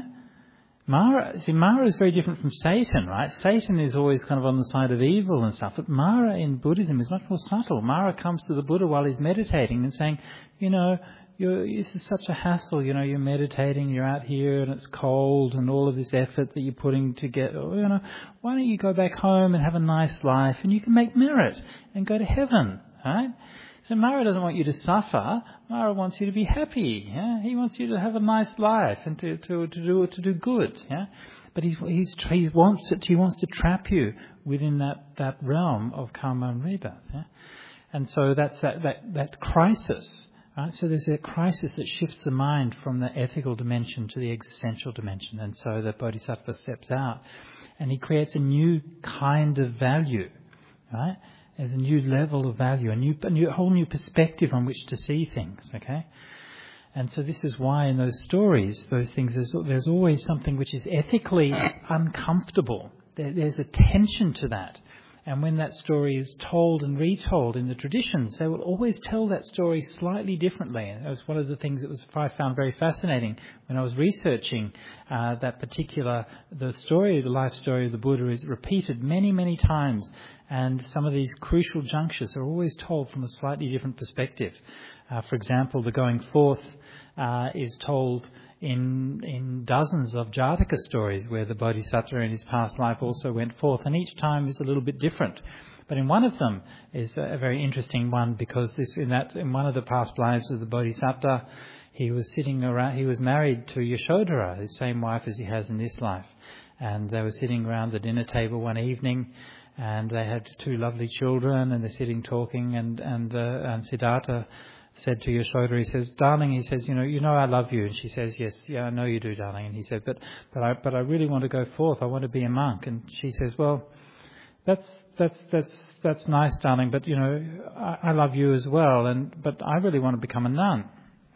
Mara, see, Mara is very different from Satan, right? Satan is always kind of on the side of evil and stuff, but Mara in Buddhism is much more subtle. Mara comes to the Buddha while he's meditating and saying, you know, you're, this is such a hassle, you know, you're meditating, you're out here and it's cold and all of this effort that you're putting to get, you know, why don't you go back home and have a nice life and you can make merit and go to heaven, right? So Mara doesn't want you to suffer. Mara wants you to be happy. Yeah, he wants you to have a nice life and to, to, to do to do good. Yeah, but he's he's he wants it. He wants to trap you within that, that realm of karma and rebirth. Yeah, and so that's that that that crisis. Right. So there's a crisis that shifts the mind from the ethical dimension to the existential dimension, and so the Bodhisattva steps out, and he creates a new kind of value. Right. There's a new level of value, a new, a new, whole new perspective on which to see things, okay? And so this is why in those stories, those things, there's, there's always something which is ethically uncomfortable. There, there's a tension to that. And when that story is told and retold in the traditions, they will always tell that story slightly differently. And that was one of the things that was I found very fascinating when I was researching uh, that particular, the story, the life story of the Buddha is repeated many, many times. And some of these crucial junctures are always told from a slightly different perspective. Uh, for example, the going forth uh, is told in in dozens of Jataka stories where the Bodhisattva in his past life also went forth, and each time is a little bit different. But in one of them is a very interesting one because this in that in one of the past lives of the Bodhisattva, he was sitting around. He was married to Yashodhara, his same wife as he has in this life, and they were sitting around the dinner table one evening. And they had two lovely children, and they're sitting talking, and and, uh, and Siddhartha said to Yashoda, he says, "Darling," he says, "you know, you know, I love you." And she says, "Yes, yeah, I know you do, darling." And he said, "But but I but I really want to go forth. I want to be a monk." And she says, "Well, that's that's that's that's nice, darling, but you know, I, I love you as well, and but I really want to become a nun."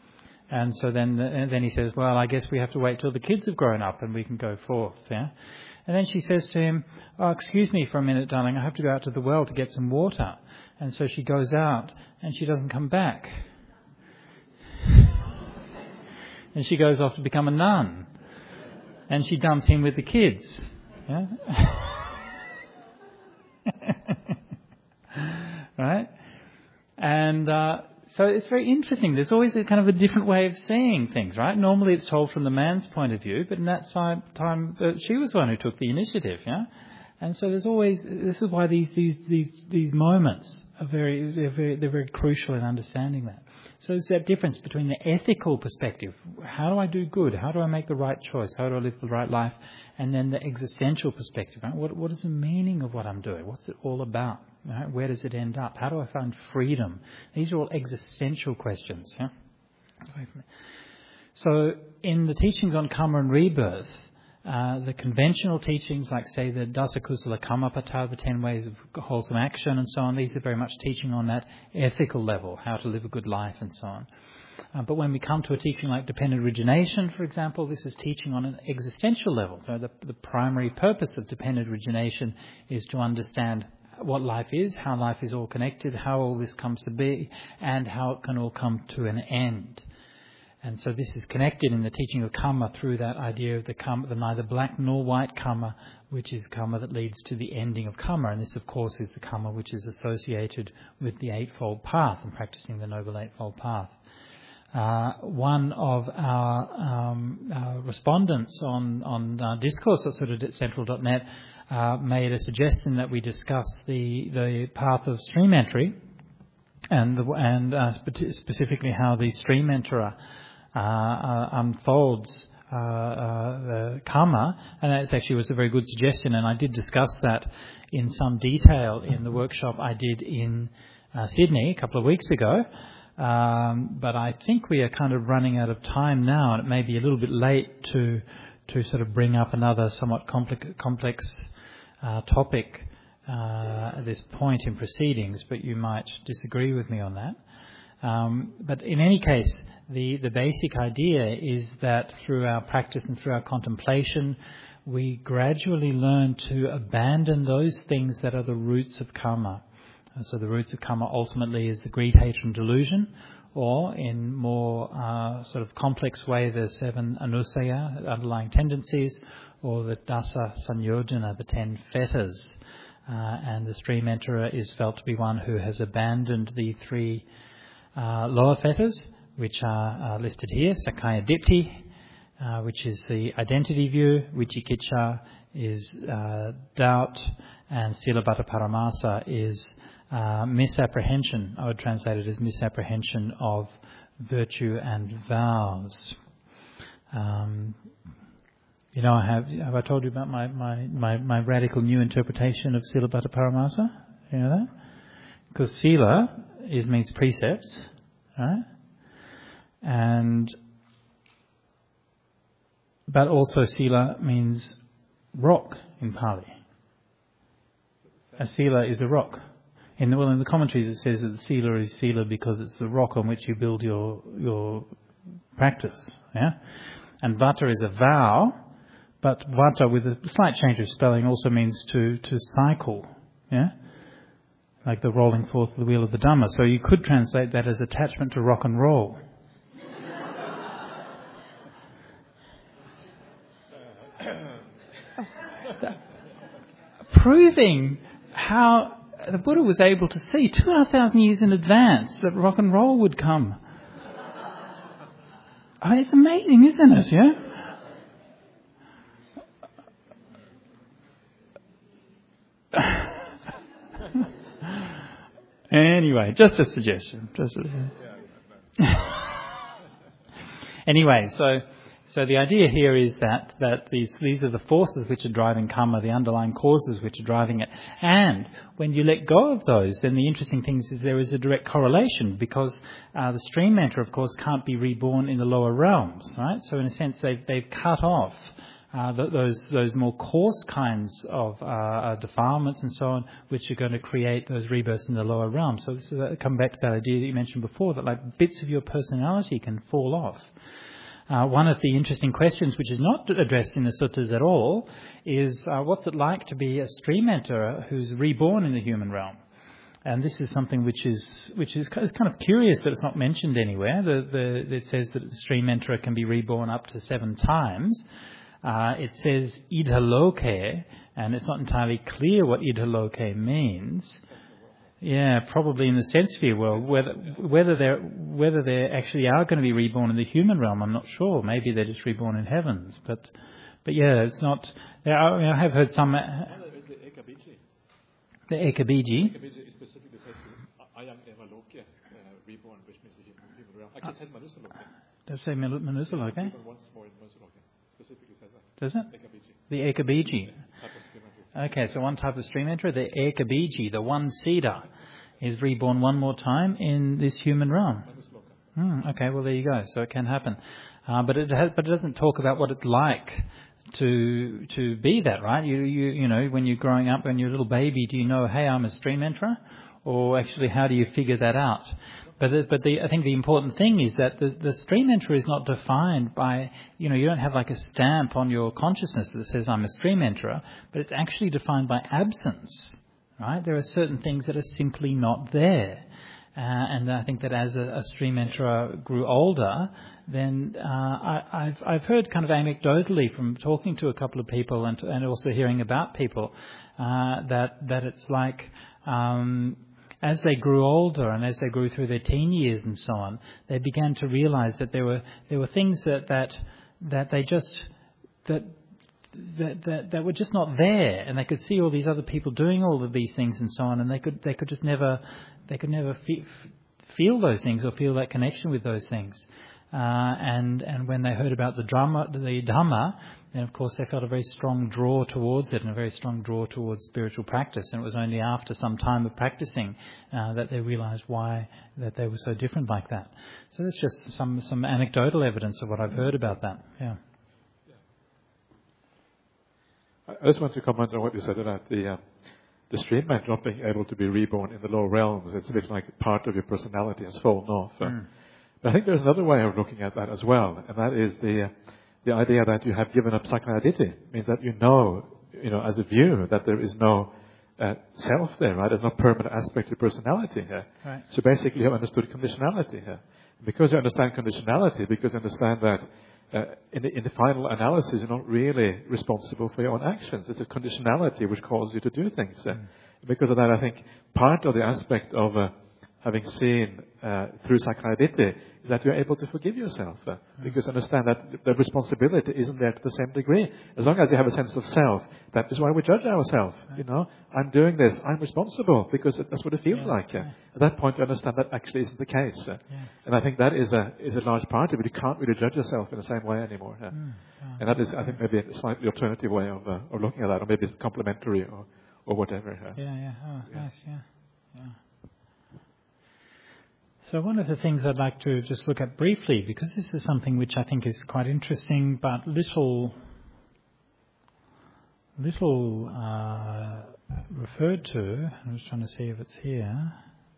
And so then and then he says, "Well, I guess we have to wait till the kids have grown up and we can go forth." Yeah. And then she says to him, "Oh, excuse me for a minute, darling. I have to go out to the well to get some water." And so she goes out and she doesn't come back. And she goes off to become a nun. And she dumps him with the kids. Yeah? Right? And uh, so it's very interesting. There's always a kind of a different way of seeing things, right? Normally it's told from the man's point of view, but in that time uh, she was the one who took the initiative, yeah? And so there's always, this is why these these these these moments are very they're very they're very crucial in understanding that. So there's that difference between the ethical perspective, how do I do good, how do I make the right choice, how do I live the right life, and then the existential perspective, right? What what is the meaning of what I'm doing? What's it all about? Right? Where does it end up? How do I find freedom? These are all existential questions. Yeah? So in the teachings on karma and rebirth, uh, the conventional teachings, like say the Dasakusala Karmapata, the ten ways of wholesome action and so on, these are very much teaching on that ethical level, how to live a good life and so on. Uh, but when we come to a teaching like dependent origination, for example, this is teaching on an existential level. So the, the primary purpose of dependent origination is to understand what life is, how life is all connected, how all this comes to be, and how it can all come to an end. And so this is connected in the teaching of karma through that idea of the karma, the neither black nor white karma, which is karma that leads to the ending of karma. And this, of course, is the karma which is associated with the Eightfold Path and practicing the Noble Eightfold Path. Uh, one of our, um, our respondents on, on uh, discourse at suttadit central dot net uh, made a suggestion that we discuss the, the path of stream entry and, the, and uh, specifically how the stream enterer uh, uh, unfolds uh, uh, the karma, and that actually was a very good suggestion, and I did discuss that in some detail in the workshop I did in uh, Sydney a couple of weeks ago. Um, but I think we are kind of running out of time now, and it may be a little bit late to to sort of bring up another somewhat complex, complex uh, topic uh, at this point in proceedings, but you might disagree with me on that. Um, but in any case, the, the basic idea is that through our practice and through our contemplation, we gradually learn to abandon those things that are the roots of karma. So the roots of karma ultimately is the greed, hatred and delusion, or in more uh, sort of complex way, the seven anusaya, underlying tendencies, or the dasa sanyojana, the ten fetters. Uh, and the stream enterer is felt to be one who has abandoned the three uh, lower fetters, which are uh, listed here, Sakaya Dipti, uh, which is the identity view, Vicikiccha is uh, doubt, and Silabbata Paramasa is Uh, misapprehension. I would translate it as misapprehension of virtue and vows. Um, you know, I have have I told you about my, my, my, my radical new interpretation of Silabbata Paramasa? You know that? Because Sila is means precepts, right? And but also Sila means rock in Pali. A Sila is a rock. In the, well, in the commentaries it says that the sila is sila because it's the rock on which you build your your practice, yeah. And vata is a vow, but vata with a slight change of spelling also means to to cycle, yeah, like the rolling forth of the wheel of the Dhamma. So you could translate that as attachment to rock and roll. Proving how the Buddha was able to see two and a half thousand years in advance that rock and roll would come. I mean, it's amazing, isn't it? Yeah. Anyway, just a suggestion. Just a... anyway, so. So the idea here is that, that these these are the forces which are driving karma, the underlying causes which are driving it. And when you let go of those, then the interesting thing is there is a direct correlation, because uh, the stream enterer, of course, can't be reborn in the lower realms, right? So in a sense, they've, they've cut off uh, th- those those more coarse kinds of uh, defilements and so on, which are going to create those rebirths in the lower realms. So this is uh, come back to that idea that you mentioned before, that like bits of your personality can fall off. Uh, one of the interesting questions, which is not addressed in the suttas at all, is uh, what's it like to be a stream enterer who's reborn in the human realm? And this is something which is which is kind of curious that it's not mentioned anywhere. The, the, it says that the stream enterer can be reborn up to seven times. Uh, it says idhaloke, and it's not entirely clear what idhaloke means. Yeah, probably in the sense sphere world. Whether whether they whether they actually are going to be reborn in the human realm, I'm not sure. Maybe they're just reborn in heavens. But but yeah, it's not. There are, I, mean, I have heard some. Uh, the Ekabiji. Ekabiji is specifically said to Ayam Evaloke, reborn, which means the human realm. I can tell Manusaloke. Does it say Manusaloke? Even once more in Manusaloke. Specifically says that. Does it? Ekabiji. The Ekabiji. Okay, so one type of stream enterer, the Ekabiji, the one cedar, is reborn one more time in this human realm. Hmm, okay, well there you go. So it can happen, uh, but it has, but it doesn't talk about what it's like to to be that, right? You you you know, when you're growing up, when you're a little baby, do you know, hey, I'm a stream enterer, or actually how do you figure that out? But the, but the, I think the important thing is that the, the stream enterer is not defined by, you know, you don't have like a stamp on your consciousness that says I'm a stream enterer, but it's actually defined by absence, right? There are certain things that are simply not there. Uh, and I think that as a, a stream enterer grew older, then uh, I, I've I've heard kind of anecdotally from talking to a couple of people and and also hearing about people uh, that that it's like um, as they grew older and as they grew through their teen years and so on, they began to realise that there were there were things that that that they just that. That, that that were just not there, and they could see all these other people doing all of these things and so on, and they could they could just never they could never fe- feel those things or feel that connection with those things. Uh, and and when they heard about the drama, the Dhamma, then of course they felt a very strong draw towards it and a very strong draw towards spiritual practice. And it was only after some time of practicing uh, that they realised why that they were so different like that. So that's just some some anecdotal evidence of what I've heard about that. Yeah. I just want to comment on what you said about the uh, the stream man not being able to be reborn in the lower realms. It's a bit like part of your personality has fallen off. Uh, Mm. But I think there's another way of looking at that as well, and that is the uh, the idea that you have given up Sakkayaditthi. Means that you know, you know, as a view that there is no uh, self there, right? There's no permanent aspect to personality here. Right. So basically, you have understood conditionality here. Because you understand conditionality, because you understand that. Uh, in, the, in the final analysis, you're not really responsible for your own actions. It's a conditionality which causes you to do things. Uh, Mm. Because of that, I think part of the aspect of uh, having seen uh, through Sakkayaditthi is that you're able to forgive yourself. Uh, Mm. Because you understand that the responsibility isn't there to the same degree. As long as you have a sense of self, that is why we judge ourselves. You know, I'm doing this, I'm responsible, because that's what it feels Yeah, like. Uh, yeah. At that point, you understand that actually isn't the case. Uh, Yeah. And I think that is a is a large part of it. You can't really judge yourself in the same way anymore. Uh, Mm. Yeah. and that is, I think, maybe a slightly alternative way of, uh, of looking at that, or maybe it's complementary or, or whatever. Uh, Yeah, yeah. Oh, Yeah. nice. Yeah, yeah. So one of the things I'd like to just look at briefly, because this is something which I think is quite interesting, but little, little uh, referred to. I'm just trying to see if it's here.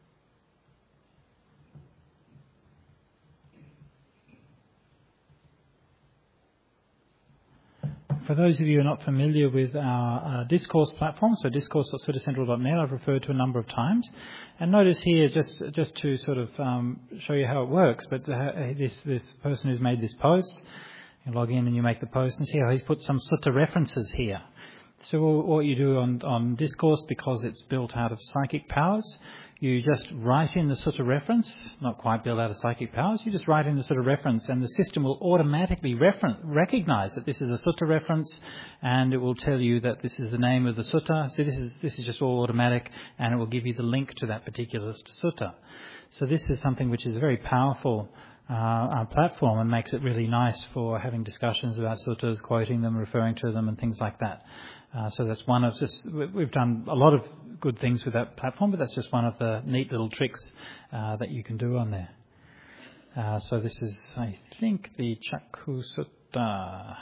For those of you who are not familiar with our uh, discourse platform, so discourse dot suttacentral dot net, I've referred to a number of times. And notice here, just just to sort of um, show you how it works, but uh, this this person who's made this post, you log in and you make the post and see how he's put some sutta references here. So what you do on, on Discourse, because it's built out of psychic powers, you just write in the sutta reference, not quite built out of psychic powers, you just write in the sutta reference and the system will automatically refer- recognize that this is a sutta reference, and it will tell you that this is the name of the sutta. So this is this is just all automatic, and it will give you the link to that particular sutta. So this is something which is a very powerful uh, uh, platform and makes it really nice for having discussions about suttas, quoting them, referring to them and things like that. Uh, so that's one of just, we've done a lot of good things with that platform, but that's just one of the neat little tricks uh, that you can do on there. Uh, so this is, I think, the Chakku Sutta.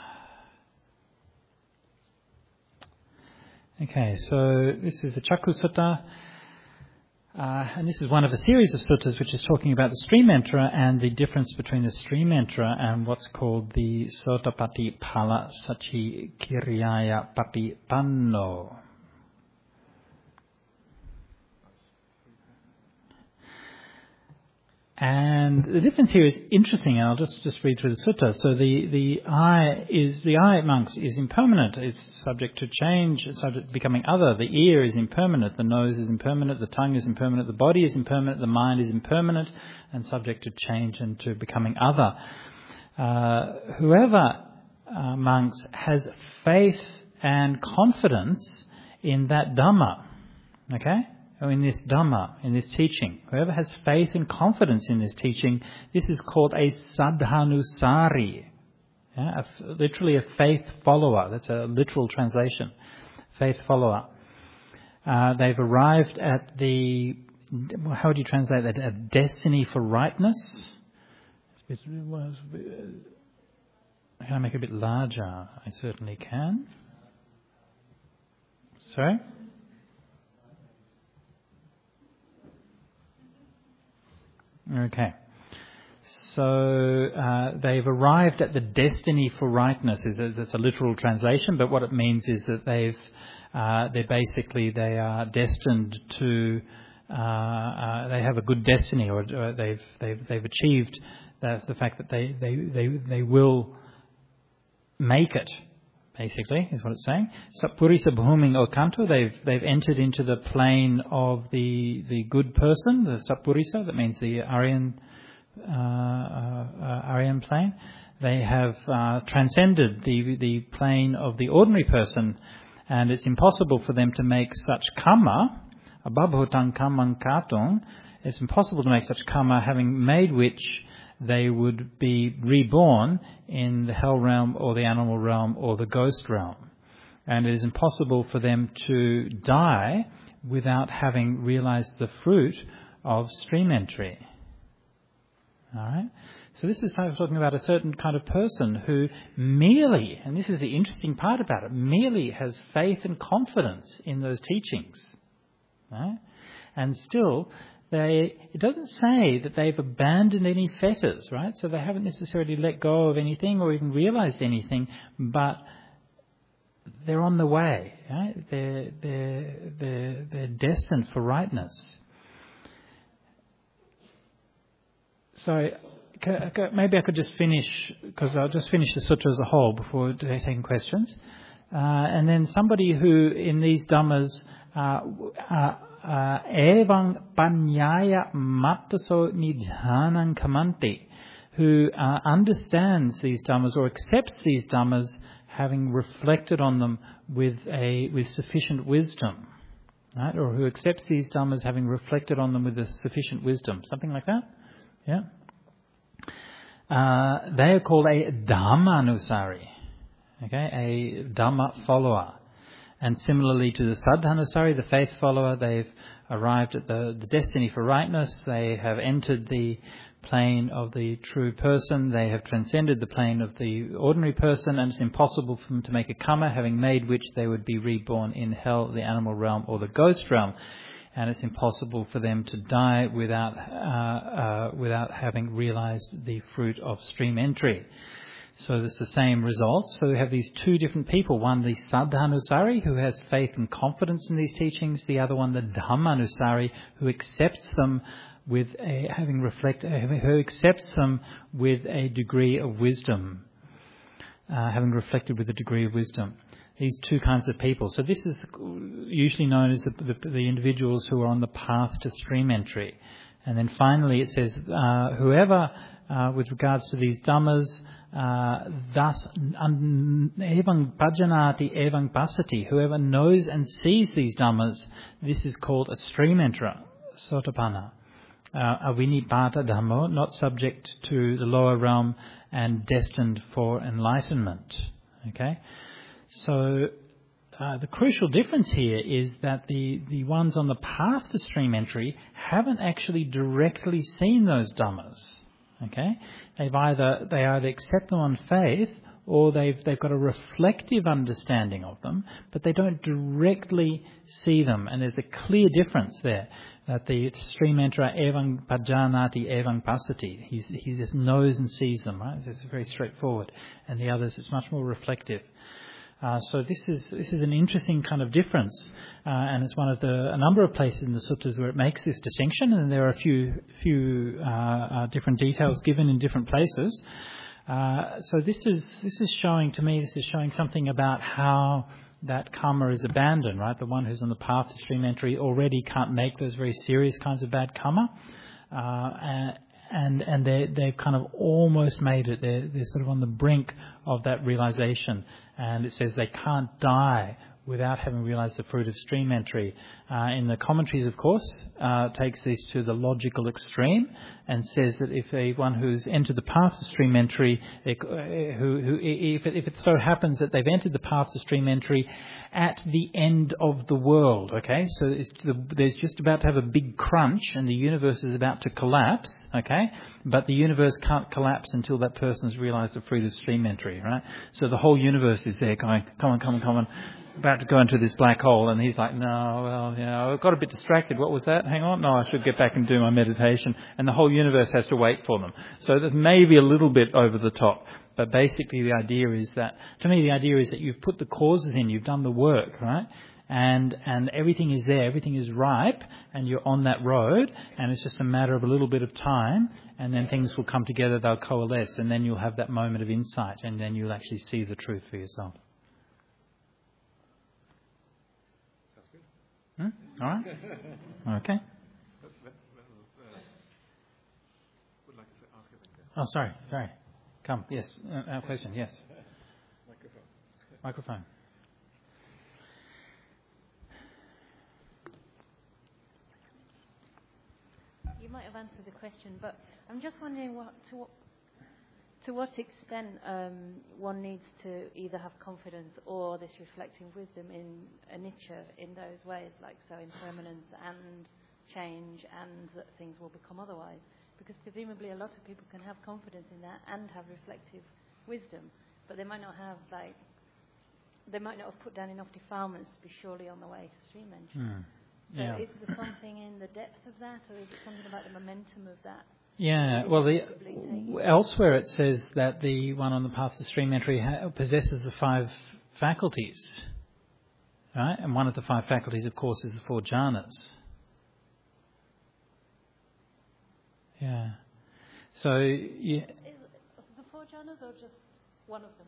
Okay, so this is the Chakku Sutta. Uh, and this is one of a series of suttas which is talking about the stream enterer and the difference between the stream enterer and what's called the Sotapatti Phala Sachi Kiriyaya Patipanno. And the difference here is interesting, and I'll just, just read through the sutta. So the, the eye is, the eye, monks, is impermanent. It's subject to change. It's subject to becoming other. The ear is impermanent. The nose is impermanent. The tongue is impermanent. The body is impermanent. The mind is impermanent and subject to change and to becoming other. Uh, whoever, uh, monks, has faith and confidence in that Dhamma, okay? In this Dhamma, in this teaching. Whoever has faith and confidence in this teaching, this is called a Sadhanusari. Yeah, a, literally a faith follower. That's a literal translation. Faith follower. Uh, they've arrived at the, how would you translate that? A destiny for rightness? It's a bit, can I make it a bit larger? I certainly can. Sorry? Okay. So uh, they've arrived at the destiny for rightness. Is a, that's a literal translation, but what it means is that they've uh, they're basically they are destined to uh, uh, they have a good destiny, or, or they've they've they've achieved the, the fact that they, they they they will make it. Basically, is what it's saying. Sappurisa bhuming okanto, they've they've entered into the plane of the the good person, the Sappurisa. That means the Aryan uh, uh, Aryan plane. They have uh, transcended the the plane of the ordinary person, and it's impossible for them to make such karma, ababhutang kamang katong. It's impossible to make such karma, having made which they would be reborn in the hell realm or the animal realm or the ghost realm. And it is impossible for them to die without having realized the fruit of stream entry. All right? So this is talking about a certain kind of person who merely, and this is the interesting part about it, merely has faith and confidence in those teachings. Right? And still, They, it doesn't say that they've abandoned any fetters, right? So they haven't necessarily let go of anything or even realized anything, but they're on the way, right? They're, they're, they're, they're destined for rightness. So maybe I could just finish, because I'll just finish the sutta as a whole before taking questions. Uh, and then somebody who in these dhammas uh, uh, Evang panyaya mattaso nidhanam kamanti, who uh, understands these dhammas or accepts these dhammas, having reflected on them with a with sufficient wisdom, right? Or who accepts these dhammas having reflected on them with a sufficient wisdom, something like that. Yeah. Uh, they are called a dhammanusari, okay, a dhamma follower. And similarly to the sadhanusari, the faith follower, they've arrived at the, the destiny for rightness. They have entered the plane of the true person. They have transcended the plane of the ordinary person, and it's impossible for them to make a karma, having made which they would be reborn in hell, the animal realm, or the ghost realm. And it's impossible for them to die without uh, uh, without having realized the fruit of stream entry. So it's the same results. So we have these two different people. One, the sadhanusari, who has faith and confidence in these teachings. The other one, the dhammanusari, who accepts them with a, having reflect, who accepts them with a degree of wisdom, uh, having reflected with a degree of wisdom. These two kinds of people. So this is usually known as the, the, the individuals who are on the path to stream entry. And then finally it says, uh, whoever, uh, with regards to these dhammas, Uh, thus, evang bhajanati evang pasati, whoever knows and sees these dhammas, this is called a stream enterer, sotapanna. Uh, avinipata dhammo, not subject to the lower realm and destined for enlightenment. Okay? So, uh, the crucial difference here is that the, the ones on the path to stream entry haven't actually directly seen those dhammas. Okay, they've either they either accept them on faith, or they've they've got a reflective understanding of them, but they don't directly see them. And there's a clear difference there. That the stream enterer evang bhajanati evang pasati, he he just knows and sees them. Right, this is very straightforward. And the others, it's much more reflective. Uh, so this is this is an interesting kind of difference, uh, and it's one of the a number of places in the suttas where it makes this distinction, and there are a few few uh, uh, different details given in different places. Uh, so this is this is showing to me this is showing something about how that karma is abandoned, right? The one who's on the path to stream entry already can't make those very serious kinds of bad karma, uh, and and and they they've kind of almost made it. They're they're sort of on the brink of that realization. And it says they can't die without having realized the fruit of stream entry. Uh, in the commentaries, of course, uh, takes this to the logical extreme and says that if a one who's entered the path to stream entry, they, uh, who, who, if, it, if it so happens that they've entered the path to stream entry at the end of the world, okay, so it's the, there's just about to have a big crunch and the universe is about to collapse, okay, but the universe can't collapse until that person's realized the fruit of stream entry, right? So the whole universe is there going, come on, come on, come on, about to go into this black hole, and he's like, no, well, you know, I got a bit distracted. What was that? Hang on. No, I should get back and do my meditation. And the whole universe has to wait for them. So that may be a little bit over the top. But basically the idea is that, to me, the idea is that you've put the causes in, you've done the work, right? and and everything is there, everything is ripe, and you're on that road, and it's just a matter of a little bit of time, and then things will come together, they'll coalesce, and then you'll have that moment of insight, and then you'll actually see the truth for yourself. Hmm? All right? Okay. Oh, sorry, sorry. Come, yes, uh, our question, yes. Microphone. Microphone. You might have answered the question, but I'm just wondering what, to what to what extent um, one needs to either have confidence or this reflective wisdom in anicca in those ways, like so impermanence and change, and that things will become otherwise. Because presumably a lot of people can have confidence in that and have reflective wisdom, but they might not have like they might not have put down enough defilements to be surely on the way to stream entry. Mm. So Yeah. is there something in the depth of that, or is it something about the momentum of that? Yeah, well, the, elsewhere it says that the one on the path to stream entry ha- possesses the five faculties, right? And one of the five faculties, of course, is the four jhanas. Yeah. So, yeah. Is it the four jhanas or just one of them?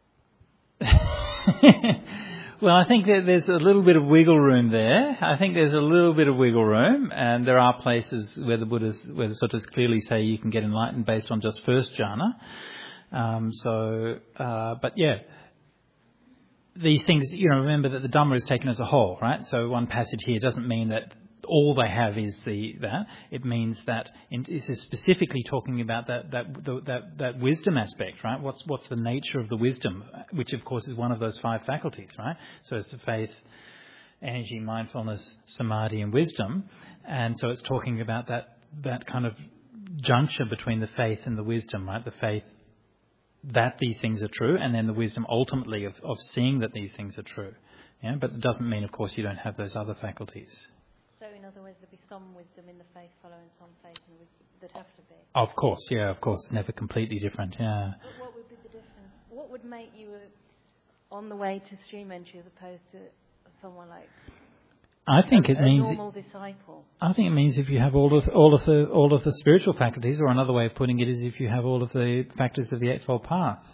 Well, I think that there's a little bit of wiggle room there. I think there's a little bit of wiggle room, and there are places where the Buddhas, where the suttas clearly say you can get enlightened based on just first jhana. Um, so, uh, but yeah, these things, you know, remember that the Dhamma is taken as a whole, right? So one passage here doesn't mean that all they have is the that. It means that in, this is specifically talking about that that, the, that that wisdom aspect, right? What's what's the nature of the wisdom, which of course is one of those five faculties, right? So it's the faith, energy, mindfulness, samadhi, and wisdom, and so it's talking about that that kind of juncture between the faith and the wisdom, right? The faith that these things are true, and then the wisdom ultimately of, of seeing that these things are true. Yeah, but it doesn't mean, of course, you don't have those other faculties. So in other words, there'd be some wisdom in the faith following some faith in the wisdom that have to be. Of course, yeah, of course, never completely different, yeah. But what would be the difference? What would make you a, on the way to stream entry as opposed to someone like I think a, it a means normal disciple? I think it means if you have all of all of the all of the spiritual faculties, or another way of putting it is if you have all of the factors of the Eightfold Path.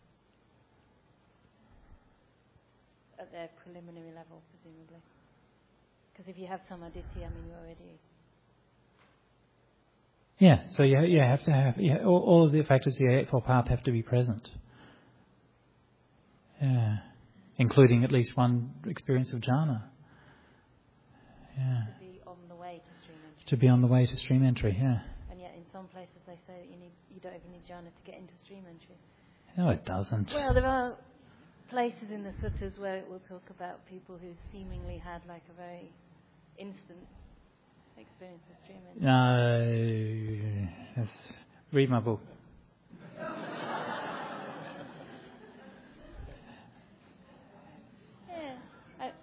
At their preliminary level, presumably. Because if you have some aditi, I mean, you already... Yeah, so you, you have to have... Yeah, all, all of the factors of the Eightfold Path have to be present. Yeah. Including at least one experience of jhana. Yeah. To be on the way to stream entry. To be on the way to stream entry, yeah. And yet in some places they say that you, need, you don't even need jhana to get into stream entry. No, it doesn't. Well, there are places in the suttas where it will talk about people who seemingly had like a very instant experience of stream entry. No, yes. Read my book. Yeah. I,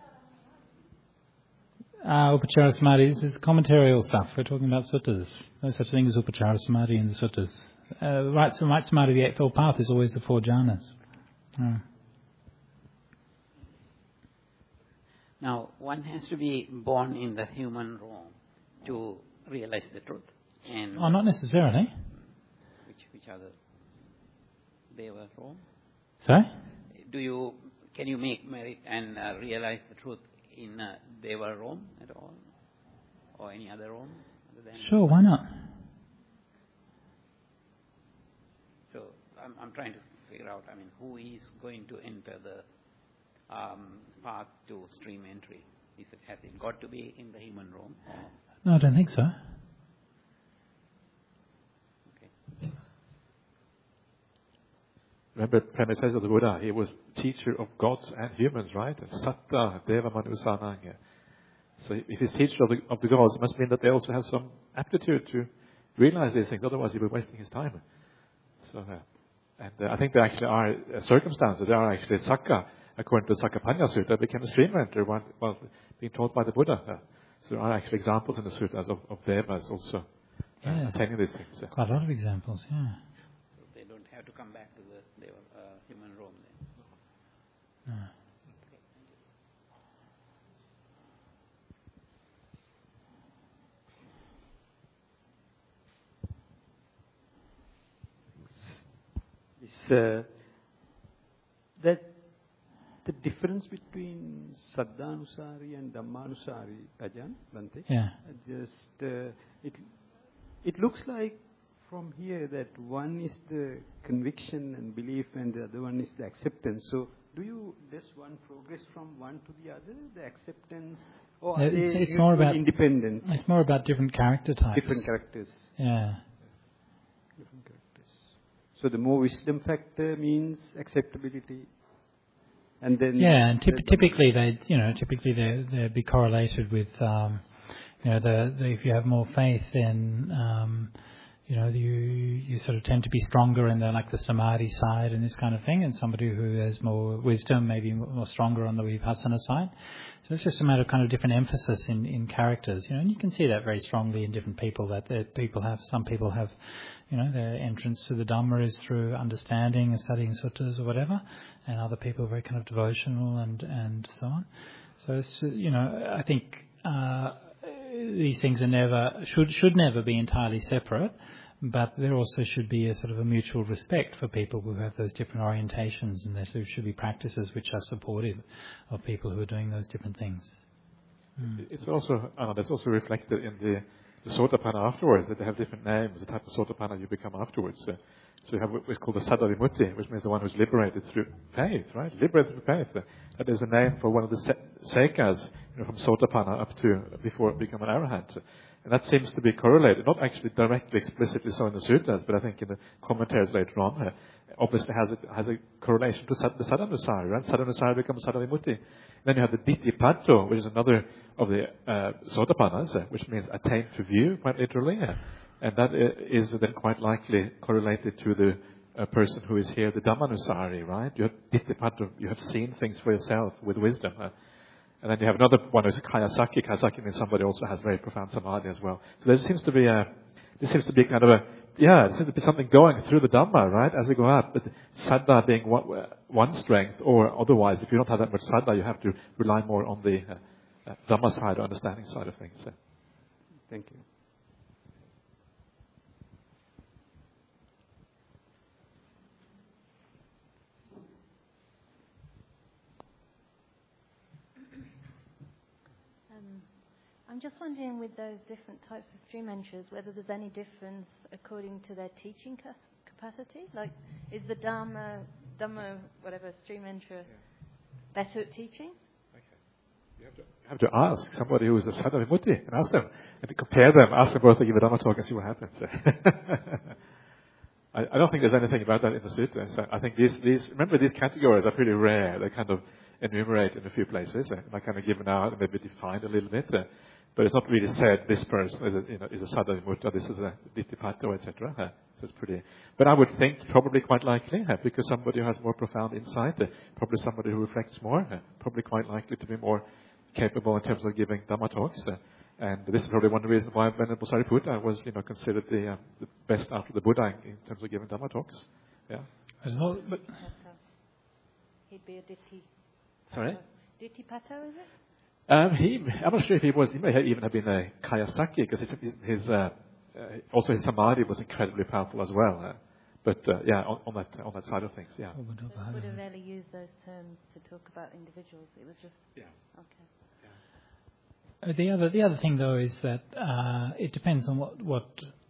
Uh, Upachara Samadhi, this is commentarial stuff. We're talking about suttas. No such thing as Upachara Samadhi in the suttas. Uh, right, so right Samadhi, the Eightfold Path, is always the four jhanas. Oh. Now, one has to be born in the human realm to realize the truth. And Oh, not necessarily. Which, which are the Deva realm? Sorry? Do you, can you make merit and uh, realize the truth in uh, Deva realm at all? Or any other realm? Other than Sure, why not? So, I'm, I'm trying to figure out, I mean, who is going to enter the um, path to stream entry? Is it, has it got to be in the human realm? Or? No, I don't think so. Okay. Remember, Prema says of the Buddha, he was teacher of gods and humans, right? And Satta Deva Manusananga. So if he's teacher of the, of the gods, it must mean that they also have some aptitude to realize these things. Otherwise, he would be wasting his time. So, uh, and uh, I think there actually are uh, circumstances. There are actually Sakka, according to Sakkapanya Sutta, became a stream enter while, while being taught by the Buddha. Uh, so there are actually examples in the suttas of, of devas also uh, Yeah. attaining these things. Uh. Quite a lot of examples, yeah. So they don't have to come back to the Deva, uh, human realm then? No. it's uh, that the difference between Saddhanusari and Dhammanusari, Ajahn, Bhante. Yeah. Just uh, it it looks like from here that one is the conviction and belief, and the other one is the acceptance. So, do you does one progress from one to the other, the acceptance, or are it's, they it's more about independent? It's more about different character types. Different characters. Yeah. Different characters. So the more wisdom factor means acceptability. And then yeah, and typ- typically they, you know, typically they they be correlated with, um, you know, the, the if you have more faith, then, um, you know, you you sort of tend to be stronger in the like the samadhi side and this kind of thing, and somebody who has more wisdom maybe more stronger on the vipassana side. So it's just a matter of kind of different emphasis in, in characters, you know, and you can see that very strongly in different people. That, that people have some people have, you know, their entrance to the Dhamma is through understanding and studying suttas or whatever, and other people are very kind of devotional and, and so on. So it's, you know, I think uh, these things are never should should never be entirely separate, but there also should be a sort of a mutual respect for people who have those different orientations, and there should be practices which are supportive of people who are doing those different things. Mm. It's also uh, that's also reflected in the the Sotapanna afterwards, that they have different names, the type of Sotapanna you become afterwards. Uh, so you have what's called the Saddha Vimutti, which means the one who's liberated through faith, right? Liberated through faith. Uh, that is a name for one of the se- Sekas, you know, from Sotapanna up to before become an Arahant. And that seems to be correlated, not actually directly, explicitly so in the suttas, but I think in the commentaries later on, uh, obviously has a, has a correlation to the Saddhanusari, right? Saddhanusari becomes Saddha Vimutti. Then you have the Ditthipatto, which is another of the uh, Sotapannas, uh, which means attain to view, quite literally. Uh, and that is then quite likely correlated to the uh, person who is here, the Dhammanusari, right? You have Ditthipatto, you have seen things for yourself with wisdom. Uh, and then you have another one who's Kayasaki. Kayasaki means somebody also has very profound samadhi as well. So there seems to be a, there seems to be kind of a, yeah, there seems to be something going through the Dhamma, right, as we go up. But Saddha being one, one strength, or otherwise, if you don't have that much Saddha, you have to rely more on the uh, uh, Dhamma side or understanding side of things. So. Thank you. I'm just wondering, with those different types of stream enterers, whether there's any difference according to their teaching cas- capacity. Like, is the Dhamma, Dhamma, whatever stream enterer, yeah. better at teaching? Okay. You have to, you have to ask somebody who is a Saddha Vimutti and ask them, and to compare them. Ask them both to give a Dhamma talk and see what happens. I, I don't think there's anything about that in the suttas. So I think these, these, remember, these categories are pretty rare. They're kind of enumerated in a few places, and they're kind of given out and maybe defined a little bit. Uh, But it's not really said this person is a, you know, is a Saddha Vimutti, this is a Ditthipatto, et cetera. Uh, so it's pretty. But I would think probably quite likely, uh, because somebody who has more profound insight, uh, probably somebody who reflects more, uh, probably quite likely to be more capable in terms of giving Dhamma talks. Uh, and this is probably one reason why Venerable Sariputta was, you know, considered the, uh, the best after the Buddha in terms of giving Dhamma talks. Yeah. But he'd be a Ditti. Sorry? Ditthipatto, is it? Um, he, I'm not sure if he was, he may have even have been a Kayasaki, because his, his, his uh, uh, also his samadhi was incredibly powerful as well. Uh, but uh, yeah, on, on that on that side of things, yeah. So would have rarely used those terms to talk about individuals. It was just yeah. Okay. Yeah. Uh, the other the other thing though is that uh, it depends on what what.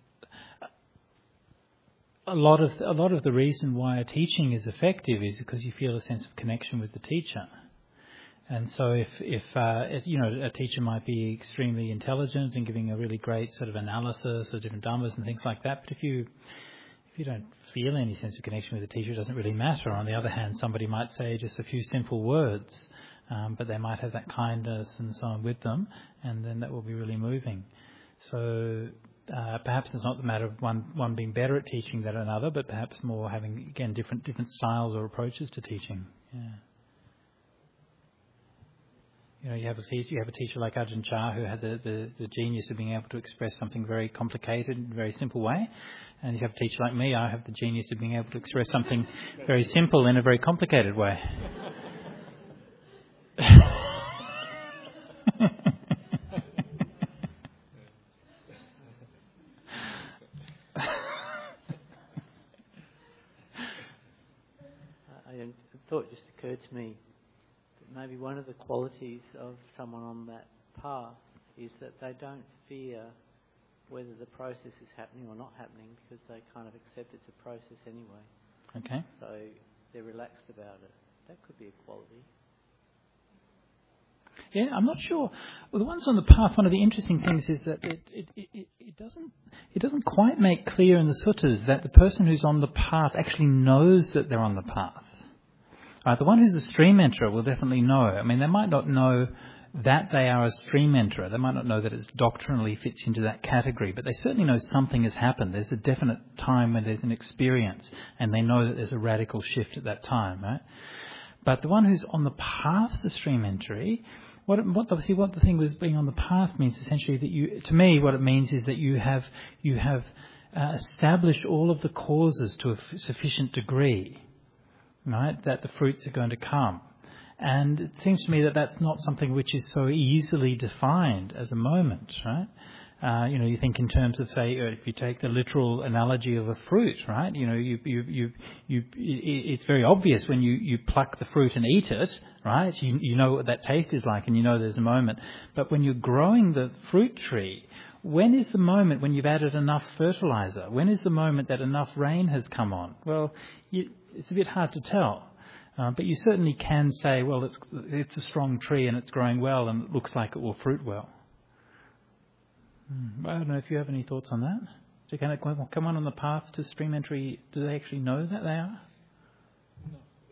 A lot of a lot of the reason why a teaching is effective is because you feel a sense of connection with the teacher. And so if, if, uh, if, you know, a teacher might be extremely intelligent and giving a really great sort of analysis of different dhammas and things like that, but if you, if you don't feel any sense of connection with the teacher, it doesn't really matter. On the other hand, somebody might say just a few simple words, um, but they might have that kindness and so on with them, and then that will be really moving. So, uh, perhaps it's not the matter of one, one being better at teaching than another, but perhaps more having, again, different, different styles or approaches to teaching. Yeah. You know, you have a teacher, you have a teacher like Ajahn Chah who had the, the, the genius of being able to express something very complicated in a very simple way. And you have a teacher like me, I have the genius of being able to express something very simple in a very complicated way. I, a thought just occurred to me that maybe one of the qualities of someone on that path is that they don't fear whether the process is happening or not happening, because they kind of accept it's a process anyway. Okay. So they're relaxed about it. That could be a quality. Yeah, I'm not sure. Well, the ones on the path, one of the interesting things is that it, it, it, it doesn't it doesn't quite make clear in the suttas that the person who's on the path actually knows that they're on the path. Uh, the one who's a stream enterer will definitely know. I mean, they might not know that they are a stream enterer. They might not know that it doctrinally fits into that category, but they certainly know something has happened. There's a definite time when there's an experience, and they know that there's a radical shift at that time, right? But the one who's on the path to stream entry, what, what obviously what the thing was being on the path means essentially that you, to me, what it means is that you have you have uh, established all of the causes to a f- sufficient degree, right? That the fruits are going to come. And it seems to me that that's not something which is so easily defined as a moment, right? Uh, you know, you think in terms of, say, if you take the literal analogy of a fruit, right? You know, you, you, you, you, it's very obvious when you, you pluck the fruit and eat it, right? You, you know what that taste is like, and you know there's a moment. But when you're growing the fruit tree, when is the moment when you've added enough fertilizer? When is the moment that enough rain has come on? Well, you, it's a bit hard to tell. Uh, but you certainly can say, well, it's, it's a strong tree and it's growing well and it looks like it will fruit well. Hmm. I don't know if you have any thoughts on that. So can it come on on the path to stream entry? Do they actually know that they are? No. Yeah.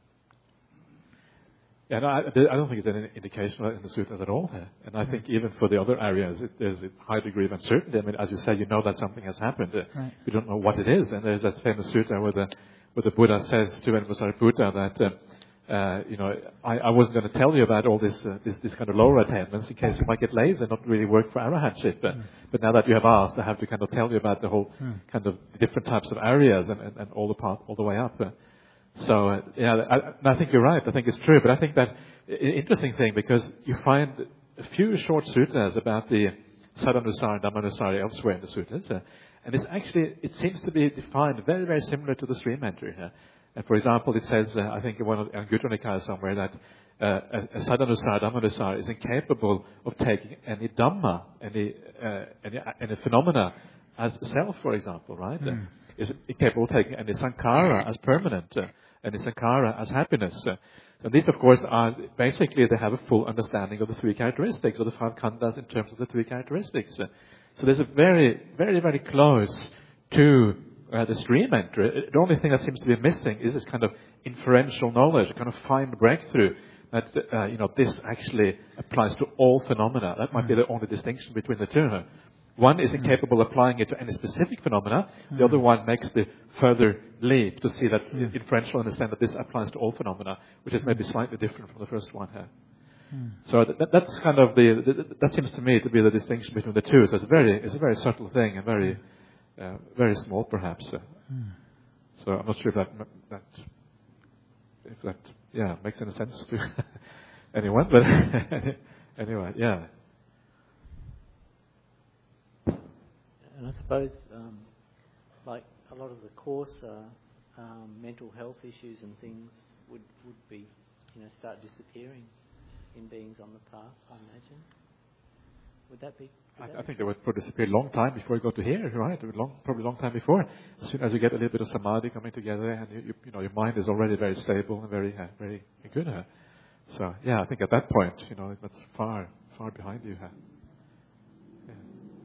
Yeah, no, I, I don't think it's any indication in the sutras at all here. And I think even for the other areas, it, there's a high degree of uncertainty. I mean, as you say, you know that something has happened. Uh, right. You don't know what it is. And there's that famous sutra where the where the Buddha says to Venerable that, uh, uh, you know, I, I wasn't going to tell you about all this, uh, this, this kind of lower attainments in case you might get lazy and not really work for arahantship. Uh, mm. But now that you have asked, I have to kind of tell you about the whole mm. kind of different types of areas and, and, and all the path, all the way up. Uh, so, uh, yeah, I, I think you're right. I think it's true. But I think that an interesting thing, because you find a few short sutras about the Sadhanusara and Dhammanusara elsewhere in the sutras. Uh, And it's actually, it seems to be defined very, very similar to the stream entry here. And for example, it says, uh, I think in one of the Anguttara Nikaya somewhere, that uh, a, a sadhanusara, dhammanusara is incapable of taking any dhamma, any, uh, any, any phenomena as self, for example, right? Mm. Uh, is incapable of taking any sankhara as permanent, uh, any sankhara as happiness. Uh, and these, of course, are basically, they have a full understanding of the three characteristics, of the five khandhas in terms of the three characteristics. Uh, So there's a very, very, very close to uh, the stream entry. The only thing that seems to be missing is this kind of inferential knowledge, kind of fine breakthrough that, uh, you know, this actually applies to all phenomena. That might be the only distinction between the two. One is incapable of applying it to any specific phenomena. The other one makes the further leap to see that inferential understand that this applies to all phenomena, which is maybe slightly different from the first one here. So that, that's kind of the, the, that seems to me to be the distinction between the two. So it's a very, it's a very subtle thing and very, uh, very small perhaps. Uh, mm. So I'm not sure if that, that, if that, yeah, makes any sense to anyone. But anyway, yeah. And I suppose, um, like a lot of the course uh, um, mental health issues and things would would be, you know, start disappearing in beings on the path, I imagine. Would that be? Would I, that I think they would probably disappear a long time before you go to here, right? Long, probably a long time before. As soon as you get a little bit of samadhi coming together, and you, you, you know, your mind is already very stable and very, uh, very good. Uh. So, yeah, I think at that point, you know, that's far, far behind you. Uh. Yeah.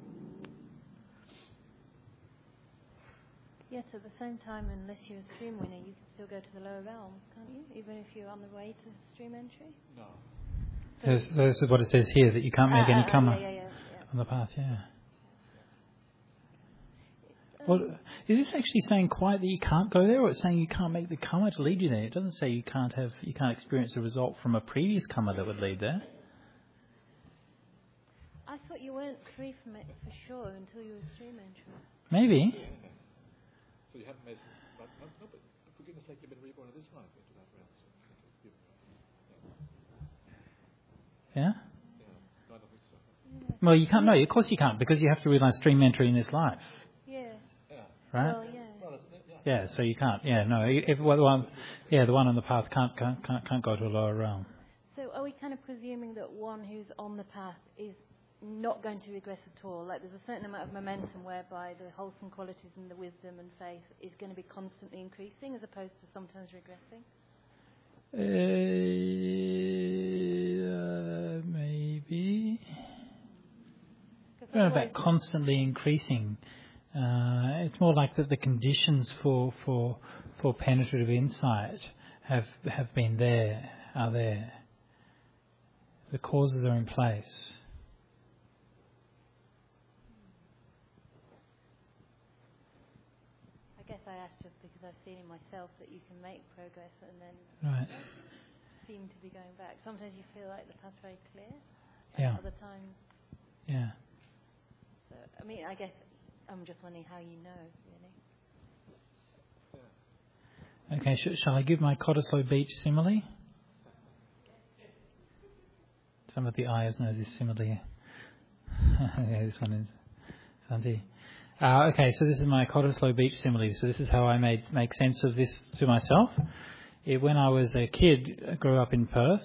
Yes, at the same time, unless you're a stream winner, you can still go to the lower realms, can't you? Even if you're on the way to stream entry? No. So this, this is what it says here, that you can't make uh, any uh, karma yeah, yeah, yeah, yeah. on the path, yeah. Well, is this actually saying quite that you can't go there, or it's saying you can't make the karma to lead you there? It doesn't say you can't have, you can't experience a result from a previous karma that would lead there. I thought you weren't free from it for sure until you were stream entry. Maybe. Yeah. So you haven't made, but no, no, but for goodness sake, you've been reborn in this life into that realm. So, yeah? yeah, no, I don't think so. Yeah. Well, you can't. No, of course you can't, because you have to realise stream entry in this life. Yeah. Yeah. Right? Well, yeah. Well, that's, Yeah, so you can't. Yeah, no. If well, the one, yeah, the one on the path can't can't can't, can't go to a lower realm. So are we kind of presuming that one who's on the path is not going to regress at all? Like there's a certain amount of momentum whereby the wholesome qualities and the wisdom and faith is going to be constantly increasing as opposed to sometimes regressing? Uh, uh, maybe. I don't know about constantly increasing. Uh, it's more like that the conditions for for for penetrative insight have have been there, are there. The causes are in place. I guess I asked just because I've seen in myself that you can make progress and then right. seem to be going back. Sometimes you feel like the path's very clear, and yeah. other times. Yeah. So, I mean, I guess I'm just wondering how you know, really. Okay, sh- shall I give my Cottesloe Beach simile? Some of the ayahs know this simile. Yeah, this one is Santi. Uh, okay, so this is my Cottesloe Beach simile. So this is how I made make sense of this to myself. It, when I was a kid, I grew up in Perth,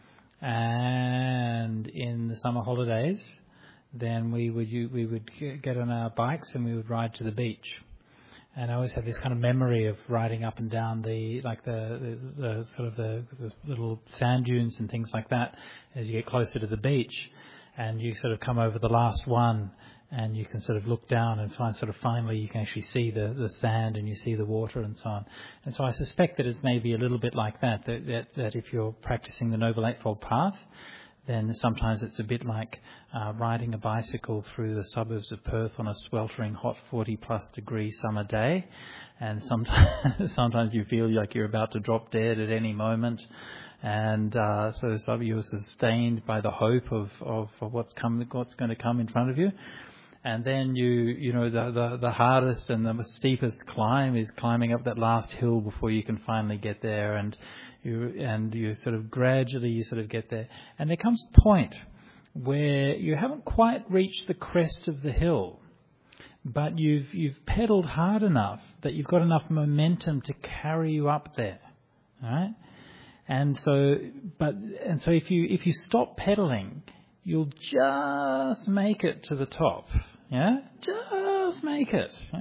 and in the summer holidays, then we would we would get on our bikes and we would ride to the beach. And I always have this kind of memory of riding up and down the like the, the, the sort of the, the little sand dunes and things like that as you get closer to the beach, and you sort of come over the last one, and you can sort of look down and find sort of finally you can actually see the, the sand and you see the water and so on. And so I suspect that it's maybe a little bit like that, that, that, that if you're practicing the Noble Eightfold Path, then sometimes it's a bit like uh, riding a bicycle through the suburbs of Perth on a sweltering hot forty plus degree summer day, and sometimes sometimes you feel like you're about to drop dead at any moment, and uh, so, so you're sustained by the hope of, of, of what's come, what's going to come in front of you. And then you, you know, the, the, the hardest and the steepest climb is climbing up that last hill before you can finally get there. And you, and you sort of gradually you sort of get there. And there comes a point where you haven't quite reached the crest of the hill, but you've, you've pedaled hard enough that you've got enough momentum to carry you up there. All right? And so, but, and so if you, if you stop pedaling, you'll just make it to the top, yeah? Just make it. Yeah?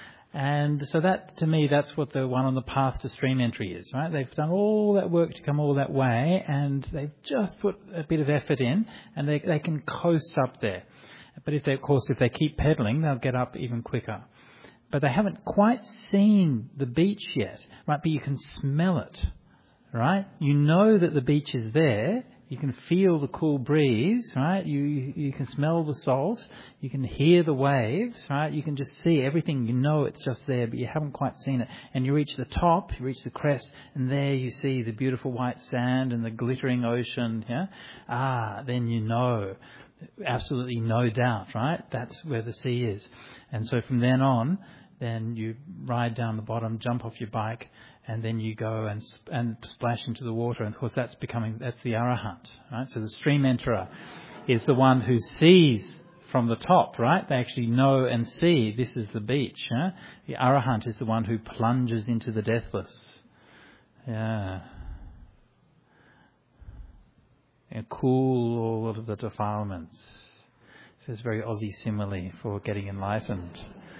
And so that, to me, that's what the one on the path to stream entry is, right? They've done all that work to come all that way, and they've just put a bit of effort in, and they they can coast up there. But if they, of course, if they keep pedaling, they'll get up even quicker. But they haven't quite seen the beach yet, right? But you can smell it, right? You know that the beach is there. You can feel the cool breeze, right? You, you you can smell the salt. You can hear the waves, right? You can just see everything. You know it's just there, but you haven't quite seen it. And you reach the top, you reach the crest, and there you see the beautiful white sand and the glittering ocean, yeah? Ah, then you know, absolutely no doubt, right? That's where the sea is. And so from then on, then you ride down the bottom, jump off your bike, and then you go and and splash into the water. And of course, that's becoming that's the Arahant, right? So the stream enterer is the one who sees from the top, right? They actually know and see this is the beach. Huh? The Arahant is the one who plunges into the deathless. Yeah. And cool all of the defilements. So it's a very Aussie simile for getting enlightened.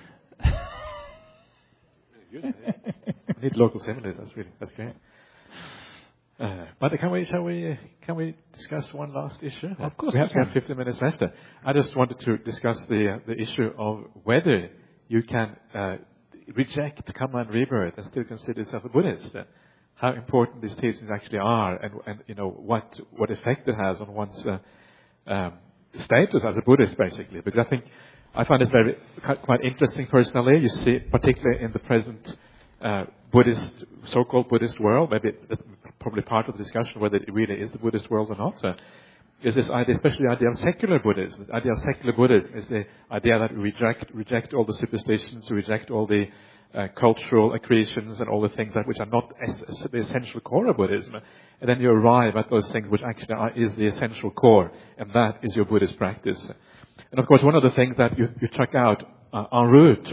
Good. We need local similes. That's really that's great. Uh, but can we shall we can we discuss one last issue? Of course, we have, we can. we have fifteen minutes left. I just wanted to discuss the uh, the issue of whether you can uh, reject karma and rebirth and still consider yourself a Buddhist. Uh, how important these teachings actually are, and and you know what what effect it has on one's uh, um, status as a Buddhist, basically. Because I think. I find this very quite interesting personally. You see, particularly in the present uh, Buddhist, so-called Buddhist world, maybe that's probably part of the discussion whether it really is the Buddhist world or not. Uh, is this idea, especially the idea of secular Buddhism? The idea of secular Buddhism is the idea that we reject reject all the superstitions, we reject all the uh, cultural accretions and all the things that which are not es- the essential core of Buddhism, and then you arrive at those things which actually are, is the essential core, and that is your Buddhist practice. And of course, one of the things that you, you check out uh, en route,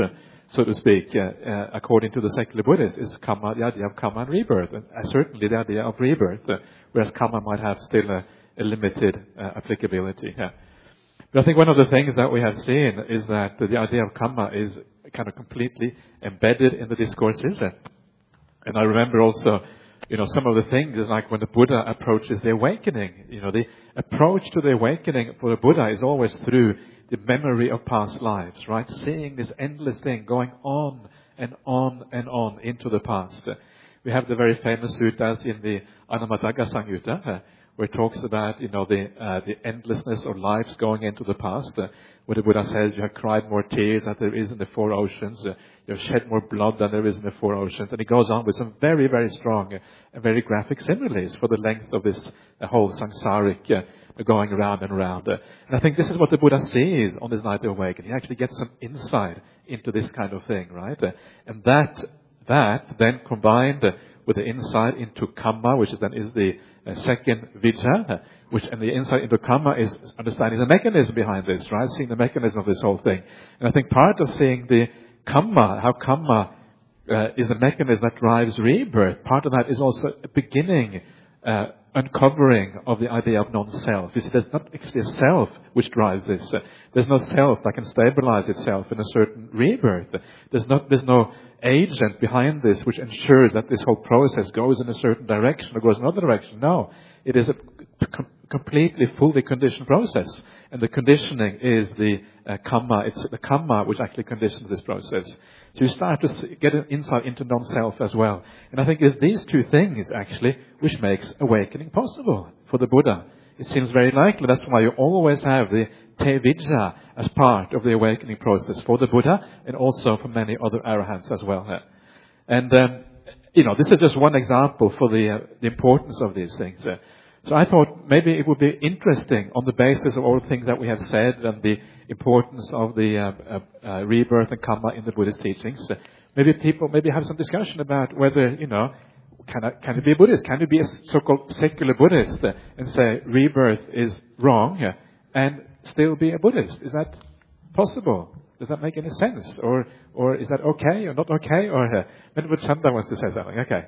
so to speak, uh, uh, according to the secular Buddhists, is karma, the idea of karma and rebirth, and uh, certainly the idea of rebirth, uh, whereas karma might have still a, a limited uh, applicability. Yeah. But I think one of the things that we have seen is that the idea of karma is kind of completely embedded in the discourses. And, and I remember also, you know, some of the things is like when the Buddha approaches the awakening. You know, the approach to the awakening for the Buddha is always through the memory of past lives, right? Seeing this endless thing going on and on and on into the past. We have the very famous suttas in the Anamadagga Samyutta, uh, where it talks about, you know, the uh, the endlessness of lives going into the past. Uh, where the Buddha says you have cried more tears than there is in the four oceans. Uh, you have shed more blood than there is in the four oceans. And he goes on with some very, very strong uh, and very graphic similes for the length of this uh, whole samsaric uh, going round and round. Uh, and I think this is what the Buddha sees on this night of awakening. He actually gets some insight into this kind of thing, right? Uh, and that, that then combined uh, with the insight into karma, which is then is the uh, second vijja, uh, which, and the insight into karma is understanding the mechanism behind this, right? Seeing the mechanism of this whole thing. And I think part of seeing the karma, how karma uh, is a mechanism that drives rebirth, part of that is also a beginning, uh, uncovering of the idea of non-self. You see, there's not actually a self which drives this. Uh, there's no self that can stabilize itself in a certain rebirth. There's not, there's no agent behind this which ensures that this whole process goes in a certain direction or goes in another direction. No, it is a com- completely, fully conditioned process. And the conditioning is the uh, karma. It's the karma which actually conditions this process. So you start to see, get an insight into non-self as well. And I think it's these two things, actually, which makes awakening possible for the Buddha. It seems very likely. That's why you always have the te vijja as part of the awakening process for the Buddha and also for many other arahants as well. And, um, you know, this is just one example for the, uh, the importance of these things. Uh, So I thought maybe it would be interesting on the basis of all the things that we have said and the importance of the uh, uh, uh, rebirth and karma in the Buddhist teachings. Uh, maybe people maybe have some discussion about whether, you know, can, I, can it be a Buddhist? Can it be a so-called secular Buddhist uh, and say rebirth is wrong uh, and still be a Buddhist? Is that possible? Does that make any sense? Or or is that okay or not okay? Or uh, maybe Chanda wants to say something. Okay.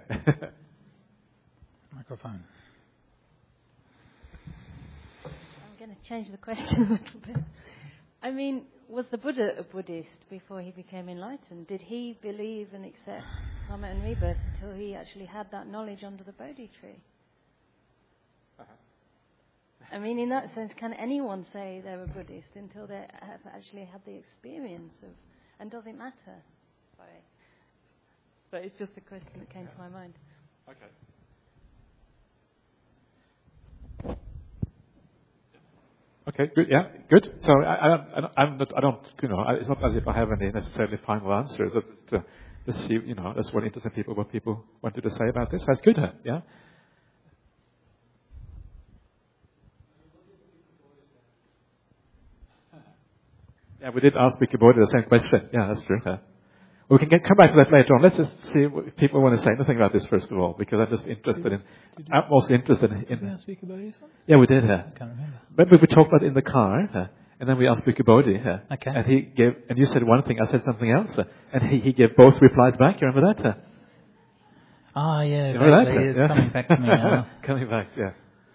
Microphone. Change the question a little bit. I mean, was the Buddha a Buddhist before he became enlightened? Did he believe and accept karma and rebirth until he actually had that knowledge under the Bodhi tree? Uh-huh. I mean, in that sense, can anyone say they're a Buddhist until they have actually had the experience of, and does it matter? Sorry. But it's just a question that came yeah. to my mind. Okay. Okay, good. Yeah, good. So I, I, I, I'm not, I don't, you know, it's not as if I have any necessarily final answers. Just to, just see, you know, that's what interesting people, what people wanted to say about this. That's good. Huh? Yeah. Yeah, we did ask Vicky Bodhi the same question. Yeah, that's true. Huh? We can get, come back to that later on. Let's just see if people want to say anything about this first of all, because I'm just interested did, in. Did I'm also interested in. in did we ask Vicky Bodhi this one? Yeah, we did. Huh? I can't remember. Maybe we talked about it in the car, huh? And then we asked Vicky Bodhi. Huh? Okay. And he gave, and you said one thing, I said something else, huh? And he, he gave both replies back. You remember that? Huh? Ah, yeah, you remember that? It's yeah. coming back to me now. Coming back, yeah.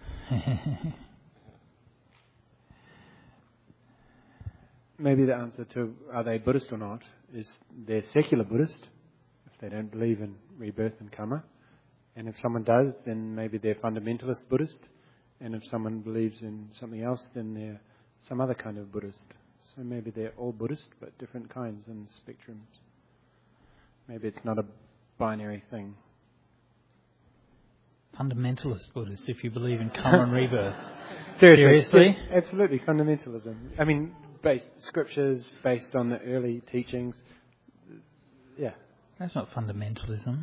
Maybe the answer to are they Buddhist or not is they're secular Buddhist if they don't believe in rebirth and karma. And if someone does, then maybe they're fundamentalist Buddhist. And if someone believes in something else, then they're some other kind of Buddhist. So maybe they're all Buddhist, but different kinds and spectrums. Maybe it's not a binary thing. Fundamentalist Buddhist, if you believe in karma and rebirth. Seriously? Seriously? Absolutely, fundamentalism. I mean, based scriptures based on the early teachings. Yeah. That's not fundamentalism.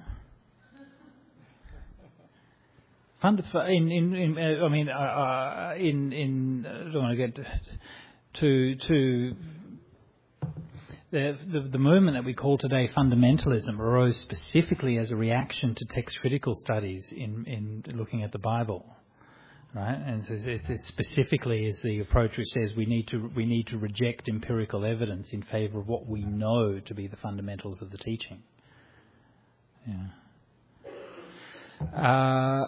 Fund, in, in, in, uh, I mean, uh, uh, in, in, I don't want to get to, to the, the, the movement that we call today fundamentalism arose specifically as a reaction to text critical studies in, in looking at the Bible. right? And so it, it specifically is the approach which says we need to we need to reject empirical evidence in favour of what we know to be the fundamentals of the teaching. Yeah. Uh,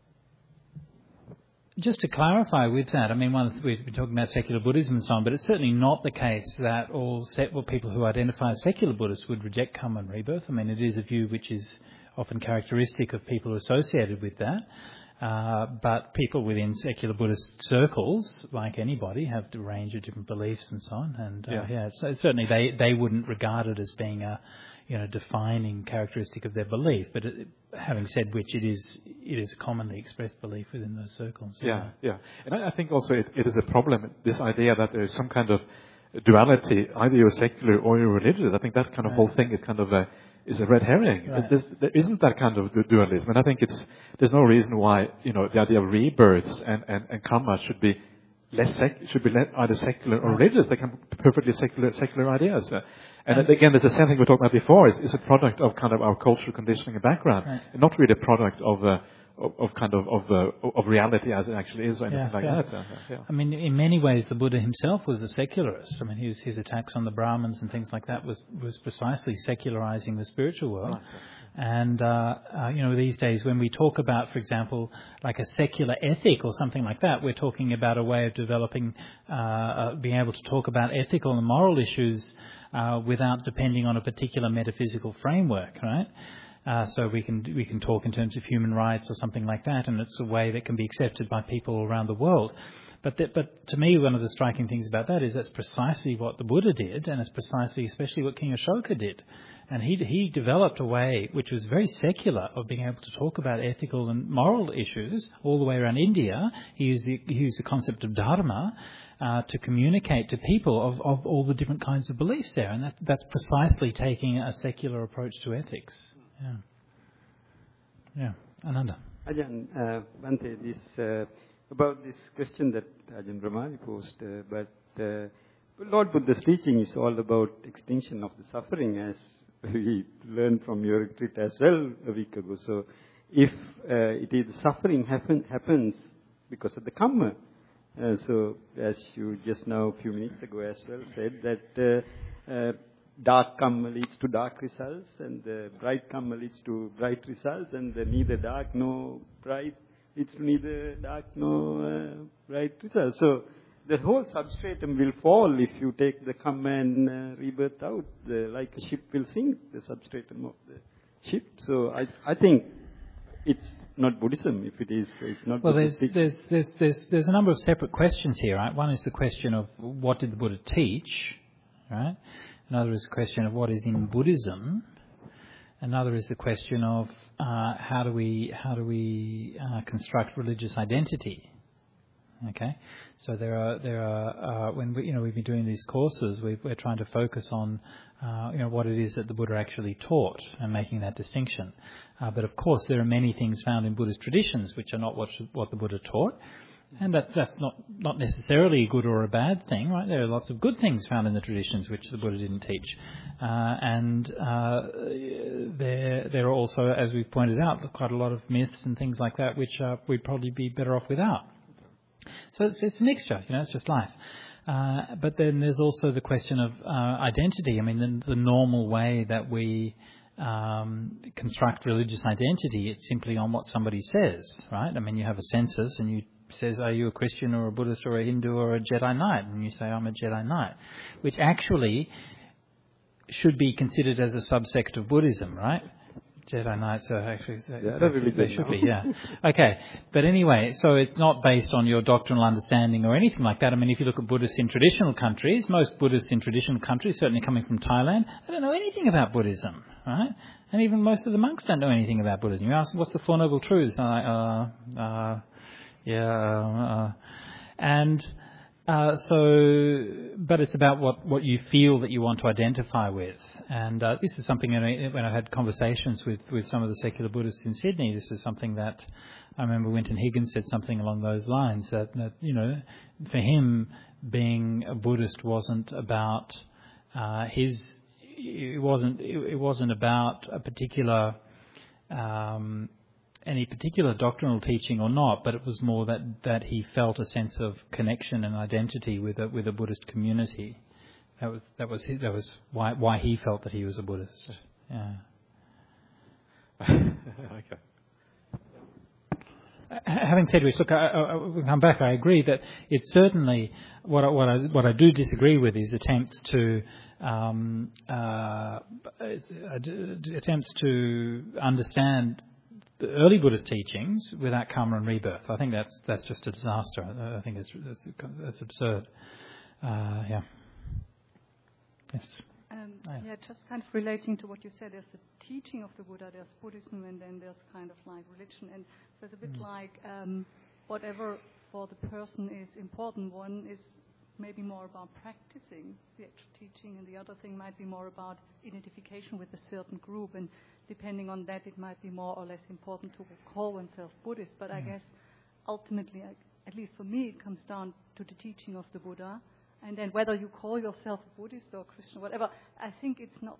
just to clarify with that, I mean, one of the, we've been talking about secular Buddhism and so on, but it's certainly not the case that all set, well, people who identify as secular Buddhists would reject karma and rebirth. I mean, it is a view which is often characteristic of people associated with that. Uh, but people within secular Buddhist circles, like anybody, have a range of different beliefs and so on. And uh, yeah, yeah so certainly they, they wouldn't regard it as being a you know defining characteristic of their belief. But it, having said which, it is it is a commonly expressed belief within those circles. Yeah, yeah. And I, I think also it, it is a problem, this idea that there is some kind of duality, either you're secular or you're religious. I think that kind of right. whole thing is kind of a is a red herring. Right. There's, there isn't that kind of dualism, and I think it's there's no reason why you know the idea of rebirths and, and, and karma should be less sec, should be less, either secular or religious. They can be perfectly secular secular ideas. Uh, and, and again, there's the same thing we talked about before. Is, is a product of kind of our cultural conditioning and background, right. and not really a product of. Uh, Of, of kind of of, uh, of reality as it actually is, or anything yeah, like yeah. that. Uh, yeah. I mean, in many ways, the Buddha himself was a secularist. I mean, his his attacks on the Brahmins and things like that was was precisely secularizing the spiritual world. Right. And uh, uh, you know, these days when we talk about, for example, like a secular ethic or something like that, we're talking about a way of developing, uh, uh, being able to talk about ethical and moral issues uh, without depending on a particular metaphysical framework, right? Uh, so we can we can talk in terms of human rights or something like that, and it's a way that can be accepted by people around the world. But that, but to me, one of the striking things about that is that's precisely what the Buddha did, and it's precisely, especially what King Ashoka did. And he he developed a way which was very secular of being able to talk about ethical and moral issues all the way around India. He used the he used the concept of dharma uh, to communicate to people of, of all the different kinds of beliefs there, and that, that's precisely taking a secular approach to ethics. Yeah. Yeah. Ananda. Ajahn, uh, Bhante, this, uh, about this question that Ajahn Brahmani posed, uh, but uh, Lord Buddha's teaching is all about extinction of the suffering, as we learned from your retreat as well a week ago. So if uh, it is suffering happen, happens because of the karma, uh, so as you just now a few minutes ago as well said that uh, uh, dark karma leads to dark results, and the bright karma leads to bright results, and the neither dark nor bright leads to neither dark nor uh, bright results. So the whole substratum will fall if you take the karma and uh, rebirth out. The, like a ship will sink, the substratum of the ship. So I I think it's not Buddhism. If it is, it's not. Well, there's, Buddhistic. there's there's there's there's a number of separate questions here, right? One is the question of what did the Buddha teach, right? Another is the question of what is in Buddhism. Another is the question of uh, how do we how do we uh, construct religious identity. Okay, so there are there are uh, when we you know we've been doing these courses, we, we're trying to focus on uh, you know what it is that the Buddha actually taught and making that distinction. Uh, but of course, there are many things found in Buddhist traditions which are not what what the Buddha taught. And that, that's not, not necessarily a good or a bad thing, right? There are lots of good things found in the traditions which the Buddha didn't teach. Uh, and uh, there there are also, as we've pointed out, quite a lot of myths and things like that which uh, we'd probably be better off without. So it's, it's a mixture, you know, it's just life. Uh, but then there's also the question of uh, identity. I mean, the, the normal way that we um, construct religious identity, it's simply on what somebody says, right? I mean, you have a census and you says, are you a Christian or a Buddhist or a Hindu or a Jedi Knight? And you say, I'm a Jedi Knight, which actually should be considered as a subsect of Buddhism, right? Jedi Knights are actually, they, yeah, they, really they should be, yeah. Okay, but anyway, so it's not based on your doctrinal understanding or anything like that. I mean, if you look at Buddhists in traditional countries, most Buddhists in traditional countries, certainly coming from Thailand, they don't know anything about Buddhism, right? And even most of the monks don't know anything about Buddhism. You ask them, what's the Four Noble Truths? And I'm like, uh, uh, Yeah, uh, and uh, so, but it's about what, what you feel that you want to identify with. And uh, this is something, when I've had conversations with, with some of the secular Buddhists in Sydney, this is something that I remember Winton Higgins said something along those lines, that, that you know, for him, being a Buddhist wasn't about uh, his, it wasn't, it wasn't about a particular... Um, any particular doctrinal teaching or not, but it was more that, that he felt a sense of connection and identity with a, with a Buddhist community. That was that was his, that was why why he felt that he was a Buddhist. Yeah. Okay. Having said which, look, I, I, I come back. I agree that it's certainly what I, what I what I do disagree with is attempts to um, uh, attempts to understand the early Buddhist teachings without karma and rebirth. I think that's that's just a disaster. I think it's it's, it's absurd. Uh, yeah. Yes. Um, oh, yeah. yeah, just kind of relating to what you said, there's the teaching of the Buddha, there's Buddhism, and then there's kind of like religion. And so it's a bit Mm. like um, whatever for the person is important. One is maybe more about practicing the actual teaching, and the other thing might be more about identification with a certain group. And depending on that, it might be more or less important to call oneself Buddhist. But I Mm. guess ultimately, I, at least for me, it comes down to the teaching of the Buddha. And then whether you call yourself a Buddhist or Christian, whatever, I think it's not,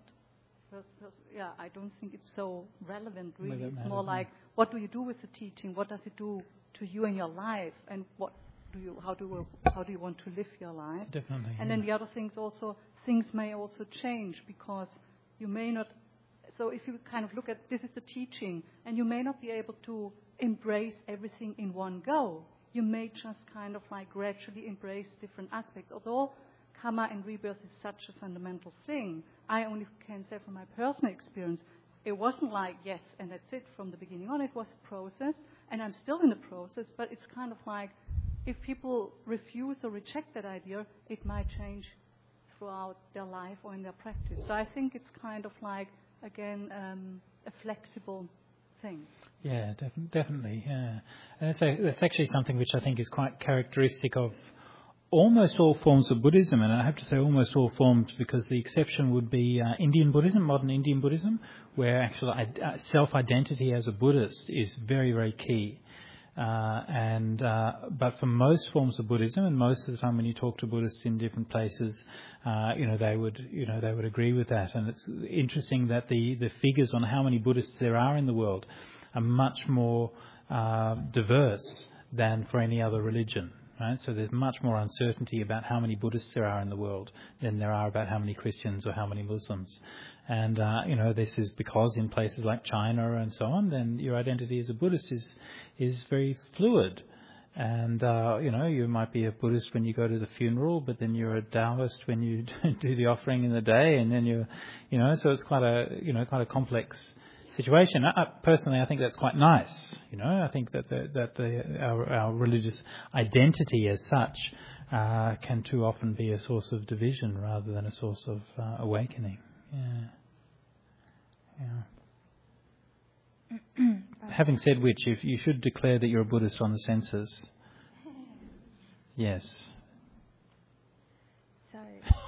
yeah, I don't think it's so relevant really. Well, it's matter, more yeah. like, what do you do with the teaching? What does it do to you in your life? And what do you, how do you, how do you want to live your life? Definitely. And yeah. then the other things also, things may also change because you may not, so if you kind of look at, this is the teaching, and you may not be able to embrace everything in one go. You may just kind of like gradually embrace different aspects. Although karma and rebirth is such a fundamental thing, I only can say from my personal experience, it wasn't like, yes, and that's it from the beginning on. It was a process, and I'm still in the process, but it's kind of like, if people refuse or reject that idea, it might change throughout their life or in their practice. So I think it's kind of like, again, um, a flexible thing. Yeah, def- definitely. Yeah, and that's, a, that's actually something which I think is quite characteristic of almost all forms of Buddhism, and I have to say almost all forms because the exception would be uh, Indian Buddhism, modern Indian Buddhism, where actual uh, self-identity as a Buddhist is very, very key. Uh, and uh, but for most forms of Buddhism, and most of the time when you talk to Buddhists in different places, uh, you know they would you know they would agree with that. And it's interesting that the the figures on how many Buddhists there are in the world are much more uh, diverse than for any other religion. Right? So there's much more uncertainty about how many Buddhists there are in the world than there are about how many Christians or how many Muslims. And, uh, you know, this is because in places like China and so on, then your identity as a Buddhist is is very fluid. And, uh, you know, you might be a Buddhist when you go to the funeral, but then you're a Taoist when you do the offering in the day, and then you're, you know, so it's quite a, you know, quite a complex situation. I, personally, I think that's quite nice. You know, I think that the, that the, our, our religious identity as such uh, can too often be a source of division rather than a source of uh, awakening. Yeah. Yeah. Having said which, if you should declare that you're a Buddhist on the census. Yes. So.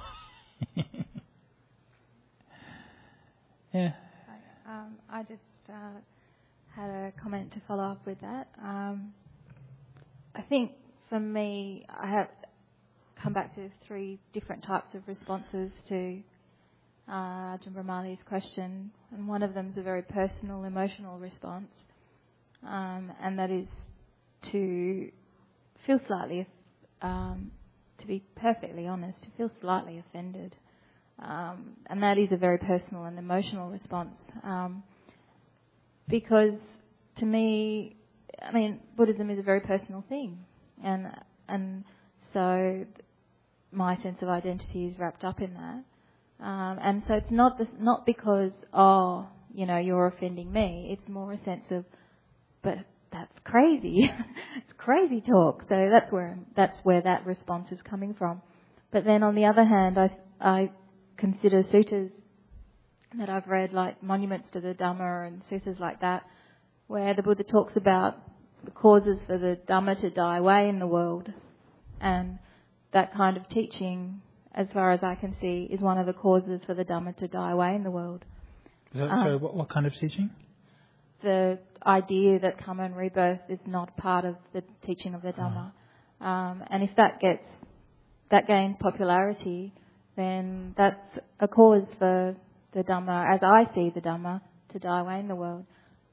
Yeah. Um, I just uh, had a comment to follow up with that. Um, I think for me, I have come back to three different types of responses to uh, Ajahn Brahmali's question, and one of them is a very personal, emotional response, um, and that is to feel slightly, um, to be perfectly honest, to feel slightly offended. Um, and that is a very personal and emotional response. Um, because to me, I mean, Buddhism is a very personal thing. And and so my sense of identity is wrapped up in that. Um, and so it's not the, not because, oh, you know, you're offending me. It's more a sense of, but that's crazy. It's crazy talk. So that's where that's where that response is coming from. But then on the other hand, I I consider suttas that I've read, like Monuments to the Dhamma and suttas like that, where the Buddha talks about the causes for the Dhamma to die away in the world. And that kind of teaching, as far as I can see, is one of the causes for the Dhamma to die away in the world. So, um, so what, what kind of teaching? The idea that karma and rebirth is not part of the teaching of the Dhamma. Oh. Um, and if that gets that gains popularity, then that's a cause for the Dhamma, as I see the Dhamma, to die away in the world.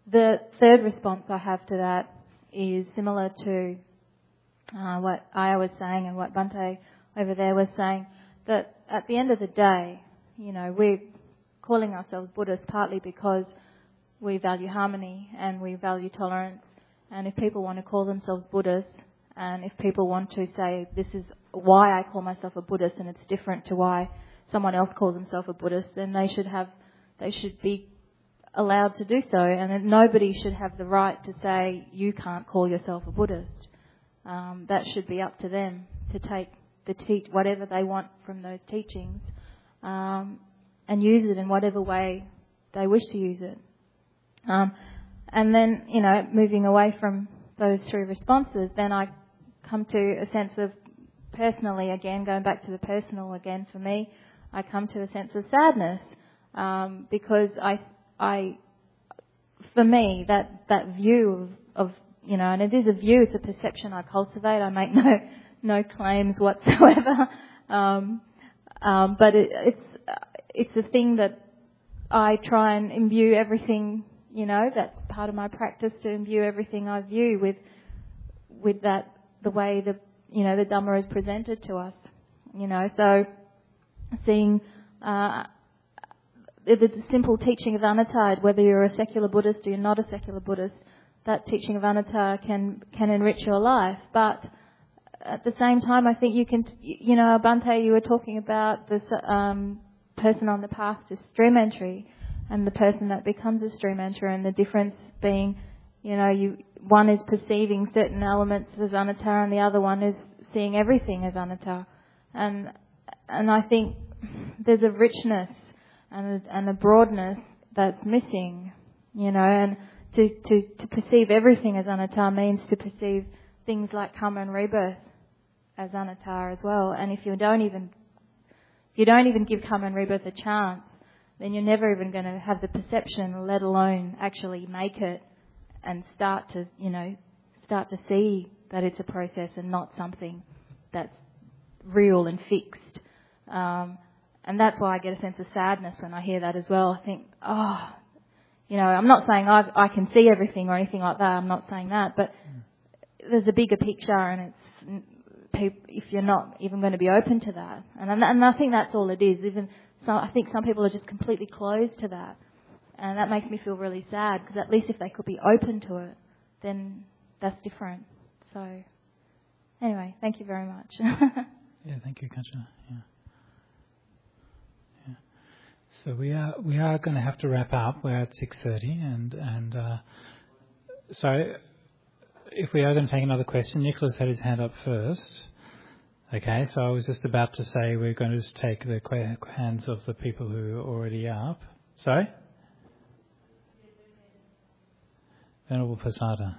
the third response I have to that is similar to uh, what Aya was saying and what Bhante over there was saying, that at the end of the day, you know, we're calling ourselves Buddhists partly because we value harmony and we value tolerance. And if people want to call themselves Buddhists, and if people want to say this is why I call myself a Buddhist and it's different to why someone else calls themselves a Buddhist, then they should have, they should be allowed to do so. And that nobody should have the right to say you can't call yourself a Buddhist. Um, that should be up to them to take the teach whatever they want from those teachings, um, and use it in whatever way they wish to use it. Um, and then, you know, moving away from those three responses, then I come to a sense of personally, again, going back to the personal again for me, I come to a sense of sadness, um, because I, I, for me, that, that view of, of, you know, and it is a view, it's a perception I cultivate, I make no, no claims whatsoever, um, um, but it, it's, it's a thing that I try and imbue everything, you know, that's part of my practice, to imbue everything I view with, with that, the way the, you know, the Dhamma is presented to us, you know, so seeing, uh, the, the simple teaching of anatta, whether you're a secular Buddhist or you're not a secular Buddhist, that teaching of anatta can, can enrich your life, but at the same time, I think you can, you know, Bhante, you were talking about this, um, person on the path to stream entry and the person that becomes a stream enterer, and the difference being, you know, you one is perceiving certain elements as anatta and the other one is seeing everything as anatta. And and I think there's a richness and a, and a broadness that's missing, you know, and to, to, to perceive everything as anatta means to perceive things like karma and rebirth as anatta as well. And if you don't even If you don't even give karma and rebirth a chance, then you're never even going to have the perception, let alone actually make it and start to, you know, start to see that it's a process and not something that's real and fixed. Um, and that's why I get a sense of sadness when I hear that as well. I think, oh, you know, I'm not saying I've, I can see everything or anything like that. I'm not saying that, but there's a bigger picture, and it's, if you're not even going to be open to that. And, and I think that's all it is. Even so, I think some people are just completely closed to that. And that makes me feel really sad, because at least if they could be open to it, then that's different. So anyway, thank you very much. Yeah, thank you, Kanchana. Yeah. Yeah. So we are we are going to have to wrap up. We're at six thirty, and and uh, so if we are going to take another question, Nicholas had his hand up first. Okay, so I was just about to say we're going to just take the hands of the people who are already up. Sorry? Venerable Pasada.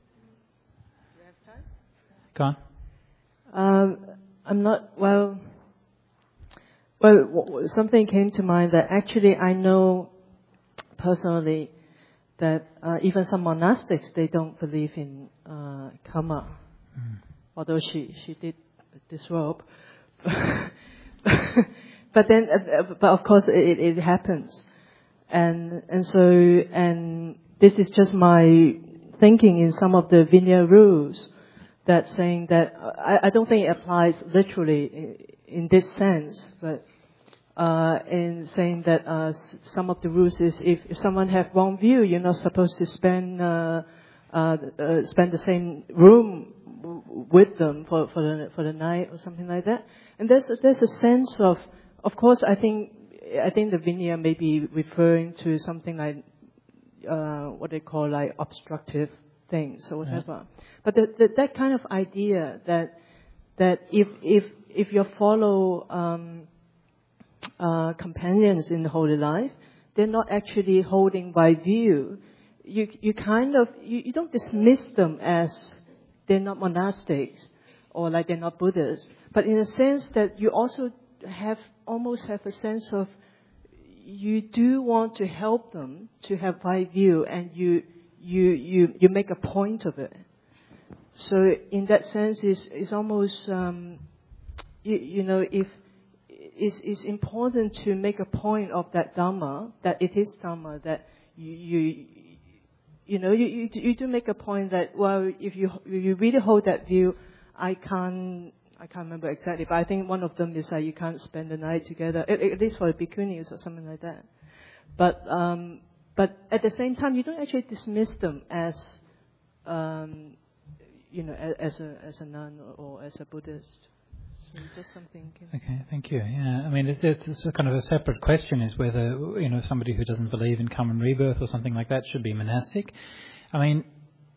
Go on. Um, I'm not, well, well, w- something came to mind that actually I know personally that uh, even some monastics, they don't believe in uh, karma, mm. although she, she did disrobe. But then, uh, but of course it, it happens. And, and so, and this is just my thinking in some of the Vinaya rules, that saying that, I, I don't think it applies literally in, in this sense, but uh, in saying that uh, some of the rules is if, if someone have wrong view, you're not supposed to spend uh, uh, uh, spend the same room w- with them for for the for the night or something like that. And there's a, there's a sense of, of course, I think I think the Vinaya may be referring to something like uh, what they call like obstructive things or whatever. Yeah. But the, the, that kind of idea that that if if if you follow um, uh, companions in the holy life, they're not actually holding by view. You you kind of you, you don't dismiss them as they're not monastics or like they're not Buddhists, but in a sense that you also have almost have a sense of you do want to help them to have right view, and you you you you make a point of it. So in that sense, it's, it's almost, um, you, you know, if it's, it's important to make a point of that Dhamma, that it is Dhamma, that you, you you know, you, you, you do make a point that, well, if you, if you really hold that view, I can't, I can't remember exactly, but I think one of them is that you can't spend the night together, at, at least for the bhikkhunis or something like that. But, um, but at the same time, you don't actually dismiss them as, um, you know, as a, as a nun or as a Buddhist. So just something. Okay, thank you. Yeah, I mean, it's, it's, it's a kind of a separate question is whether, you know, somebody who doesn't believe in karma and rebirth or something like that should be monastic. I mean,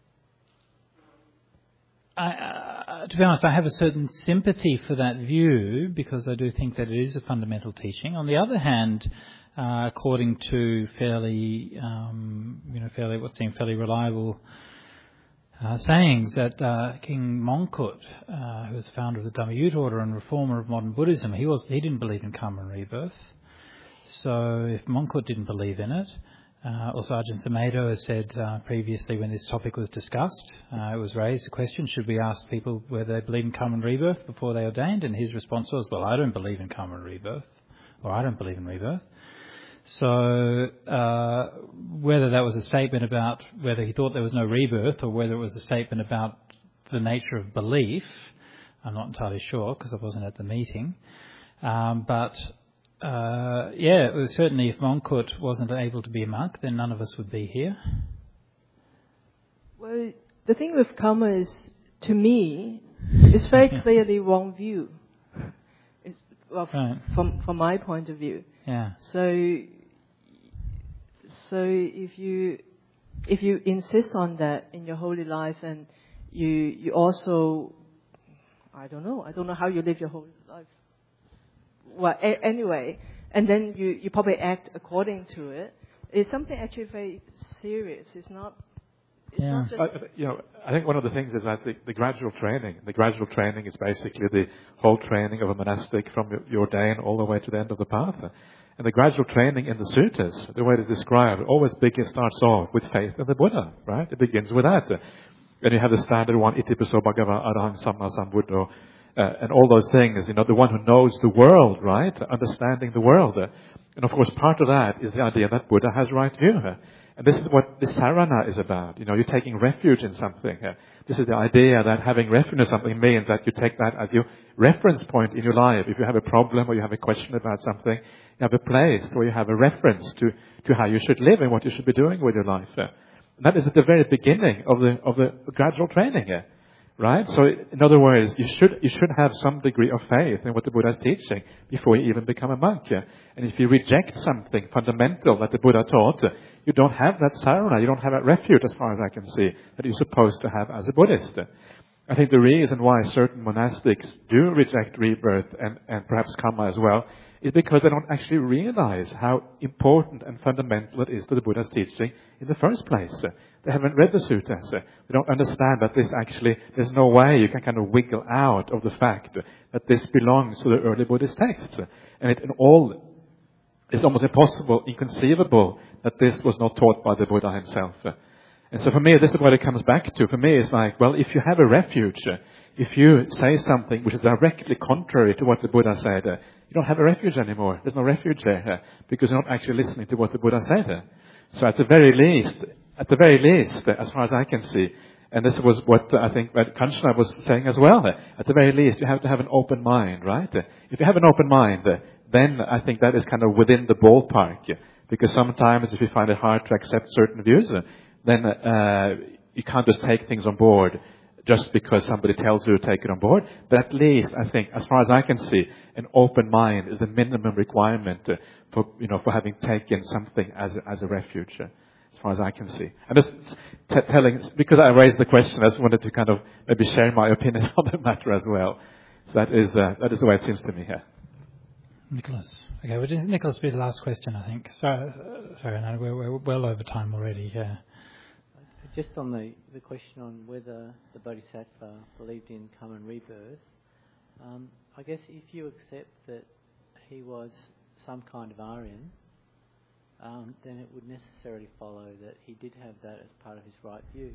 I, uh, to be honest, I have a certain sympathy for that view because I do think that it is a fundamental teaching. On the other hand, uh, according to fairly, um, you know, fairly what seem fairly reliable Uh, sayings that uh, King Mongkut, uh, who was the founder of the Dhammayutta order and reformer of modern Buddhism, he was he didn't believe in karma and rebirth. So if Mongkut didn't believe in it, uh, also Ajahn Sumedho has said uh, previously when this topic was discussed, uh, it was raised a question: should we ask people whether they believe in karma and rebirth before they ordained? And his response was, "Well, I don't believe in karma and rebirth, or I don't believe in rebirth." So uh, whether that was a statement about whether he thought there was no rebirth or whether it was a statement about the nature of belief, I'm not entirely sure because I wasn't at the meeting. Um, but uh, yeah, it was certainly if Mongkut wasn't able to be a monk, then none of us would be here. Well, the thing with karma is, to me, it's very clearly wrong view. It's, well, right. from from my point of view. Yeah. So, so if you if you insist on that in your holy life, and you you also, I don't know, I don't know how you live your whole life. Well, a- anyway, and then you, you probably act according to it. It's something actually very serious. It's not. It's yeah. not just I, you know, I think one of the things is that the, the gradual training. The gradual training is basically the whole training of a monastic from your ordain all the way to the end of the path. And the gradual training in the suttas, the way it is described, always begins, starts off with faith in the Buddha, right? It begins with that. And you have the standard one, Iti Piso Bhagava Arahang Samma Sambuddho, uh, and all those things, you know, the one who knows the world, right? Understanding the world. And of course, part of that is the idea that Buddha has right view. And this is what the sarana is about. You know, you're taking refuge in something. This is the idea that having refuge in something means that you take that as your reference point in your life. If you have a problem or you have a question about something, you have a place where you have a reference to, to how you should live and what you should be doing with your life. And that is at the very beginning of the of the gradual training. Right? So in other words, you should you should have some degree of faith in what the Buddha is teaching before you even become a monk. And if you reject something fundamental that the Buddha taught, you don't have that sarana, you don't have that refuge as far as I can see, that you're supposed to have as a Buddhist. I think the reason why certain monastics do reject rebirth and, and perhaps karma as well is because they don't actually realize how important and fundamental it is to the Buddha's teaching in the first place. They haven't read the suttas. They don't understand that this actually, there's no way you can kind of wiggle out of the fact that this belongs to the early Buddhist texts. And it in all, it's almost impossible, inconceivable, that this was not taught by the Buddha himself. And so for me, this is what it comes back to. For me, it's like, well, if you have a refuge, if you say something which is directly contrary to what the Buddha said, you don't have a refuge anymore. There's no refuge there because you're not actually listening to what the Buddha said. So at the very least, at the very least, as far as I can see, and this was what I think that Kanchana was saying as well, at the very least, you have to have an open mind, right? If you have an open mind, then I think that is kind of within the ballpark. Because sometimes if you find it hard to accept certain views, then uh, you can't just take things on board just because somebody tells you to take it on board. But at least, I think, as far as I can see, an open mind is the minimum requirement for, you know, for having taken something as a, as a refuge, as far as I can see. I'm just t- telling, because I raised the question, I just wanted to kind of maybe share my opinion on the matter as well. So that is uh, that is the way it seems to me here. Nicholas. Okay, well, Nicholas will be the last question, I think. So, uh, sorry, no, we're, we're well over time already, yeah. Just on the, the question on whether the Bodhisattva believed in karma and rebirth, um, I guess if you accept that he was some kind of Aryan, um, then it would necessarily follow that he did have that as part of his right view.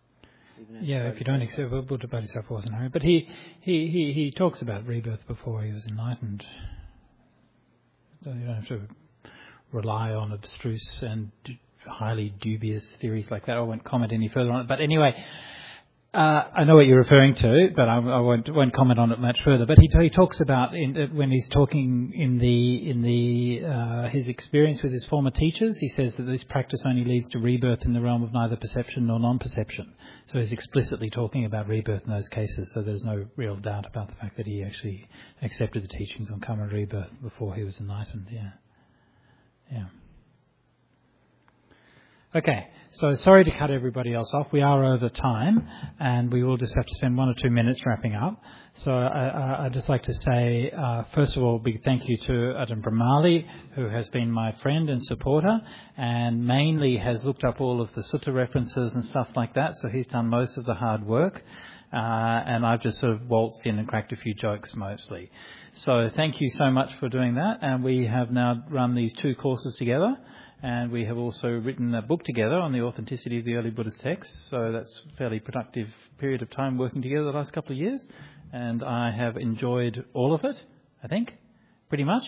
Yeah, if you don't accept, well, Buddha Bodhisattva wasn't Aryan, but he, he, he, he talks about rebirth before he was enlightened. So you don't have to rely on abstruse and highly dubious theories like that. I won't comment any further on it. But anyway, uh, I know what you're referring to, but I, I won't, won't comment on it much further. But he, he talks about in, when he's talking in the in the uh, his experience with his former teachers. He says that this practice only leads to rebirth in the realm of neither perception nor non-perception. So he's explicitly talking about rebirth in those cases. So there's no real doubt about the fact that he actually accepted the teachings on karma and rebirth before he was enlightened. Yeah, yeah. Okay, so sorry to cut everybody else off. We are over time, and we will just have to spend one or two minutes wrapping up. So I, I'd just like to say, uh, first of all, a big thank you to Ajahn Brahmali, who has been my friend and supporter, and mainly has looked up all of the sutta references and stuff like that, so he's done most of the hard work. Uh, and I've just sort of waltzed in and cracked a few jokes mostly. So thank you so much for doing that, and we have now run these two courses together. And we have also written a book together on the authenticity of the early Buddhist texts. So that's a fairly productive period of time working together the last couple of years. And I have enjoyed all of it, I think, pretty much.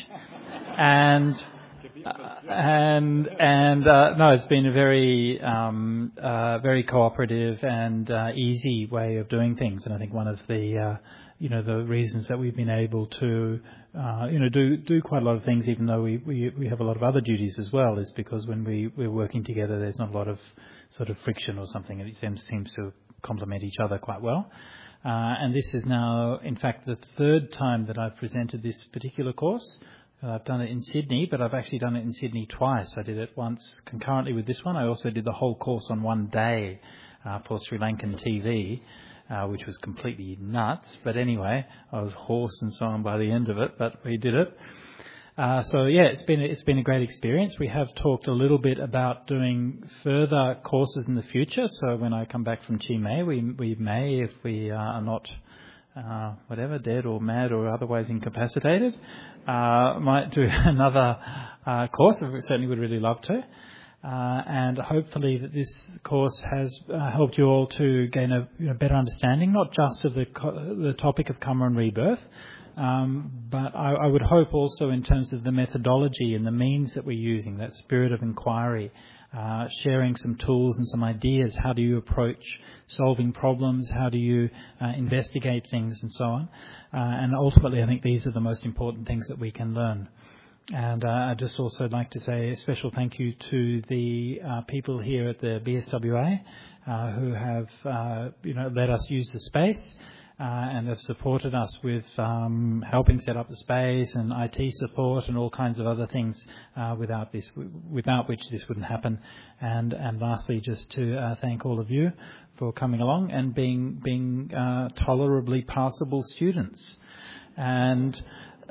and uh, and and uh, no, it's been a very um, uh, very cooperative and uh, easy way of doing things. And I think one of the uh, you know, the reasons that we've been able to, uh, you know, do do quite a lot of things, even though we, we, we have a lot of other duties as well, is because when we, we're working together, there's not a lot of sort of friction or something. It seems, seems to complement each other quite well. Uh, and this is now, in fact, the third time that I've presented this particular course. Uh, I've done it in Sydney, but I've actually done it in Sydney twice. I did it once concurrently with this one. I also did the whole course on one day uh, for Sri Lankan T V. Uh, which was completely nuts. But anyway, I was hoarse and so on by the end of it, but we did it. Uh, so yeah, it's been it's been a great experience. We have talked a little bit about doing further courses in the future. So when I come back from Chi Mei, we we may, if we are not uh, whatever dead or mad or otherwise incapacitated, uh, might do another uh, course. I certainly would really love to. Uh, and hopefully that this course has uh, helped you all to gain a you know, better understanding, not just of the co- the topic of karma and rebirth, um, but I, I would hope also in terms of the methodology and the means that we're using, that spirit of inquiry, uh, sharing some tools and some ideas. How do you approach solving problems? How do you uh, investigate things and so on? Uh, and ultimately, I think these are the most important things that we can learn. And uh, I'd just also like to say a special thank you to the uh, people here at the B S W A uh, who have, uh, you know, let us use the space uh, and have supported us with um, helping set up the space and I T support and all kinds of other things. Uh, without this, without which this wouldn't happen. And and lastly, just to uh, thank all of you for coming along and being being uh, tolerably passable students. And.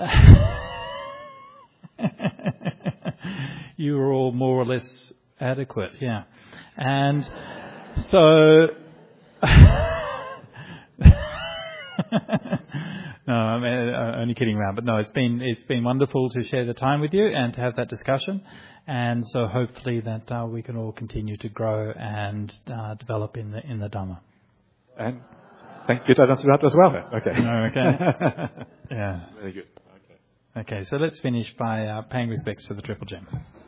You were all more or less adequate, yeah. And so, no, I'm only kidding around, but no, it's been it's been wonderful to share the time with you and to have that discussion. And so, hopefully, that uh, we can all continue to grow and uh, develop in the in the Dhamma. And thank you to that as well. Okay. No, okay. Yeah. Very good. Okay, so let's finish by uh, paying respects to the Triple Gem.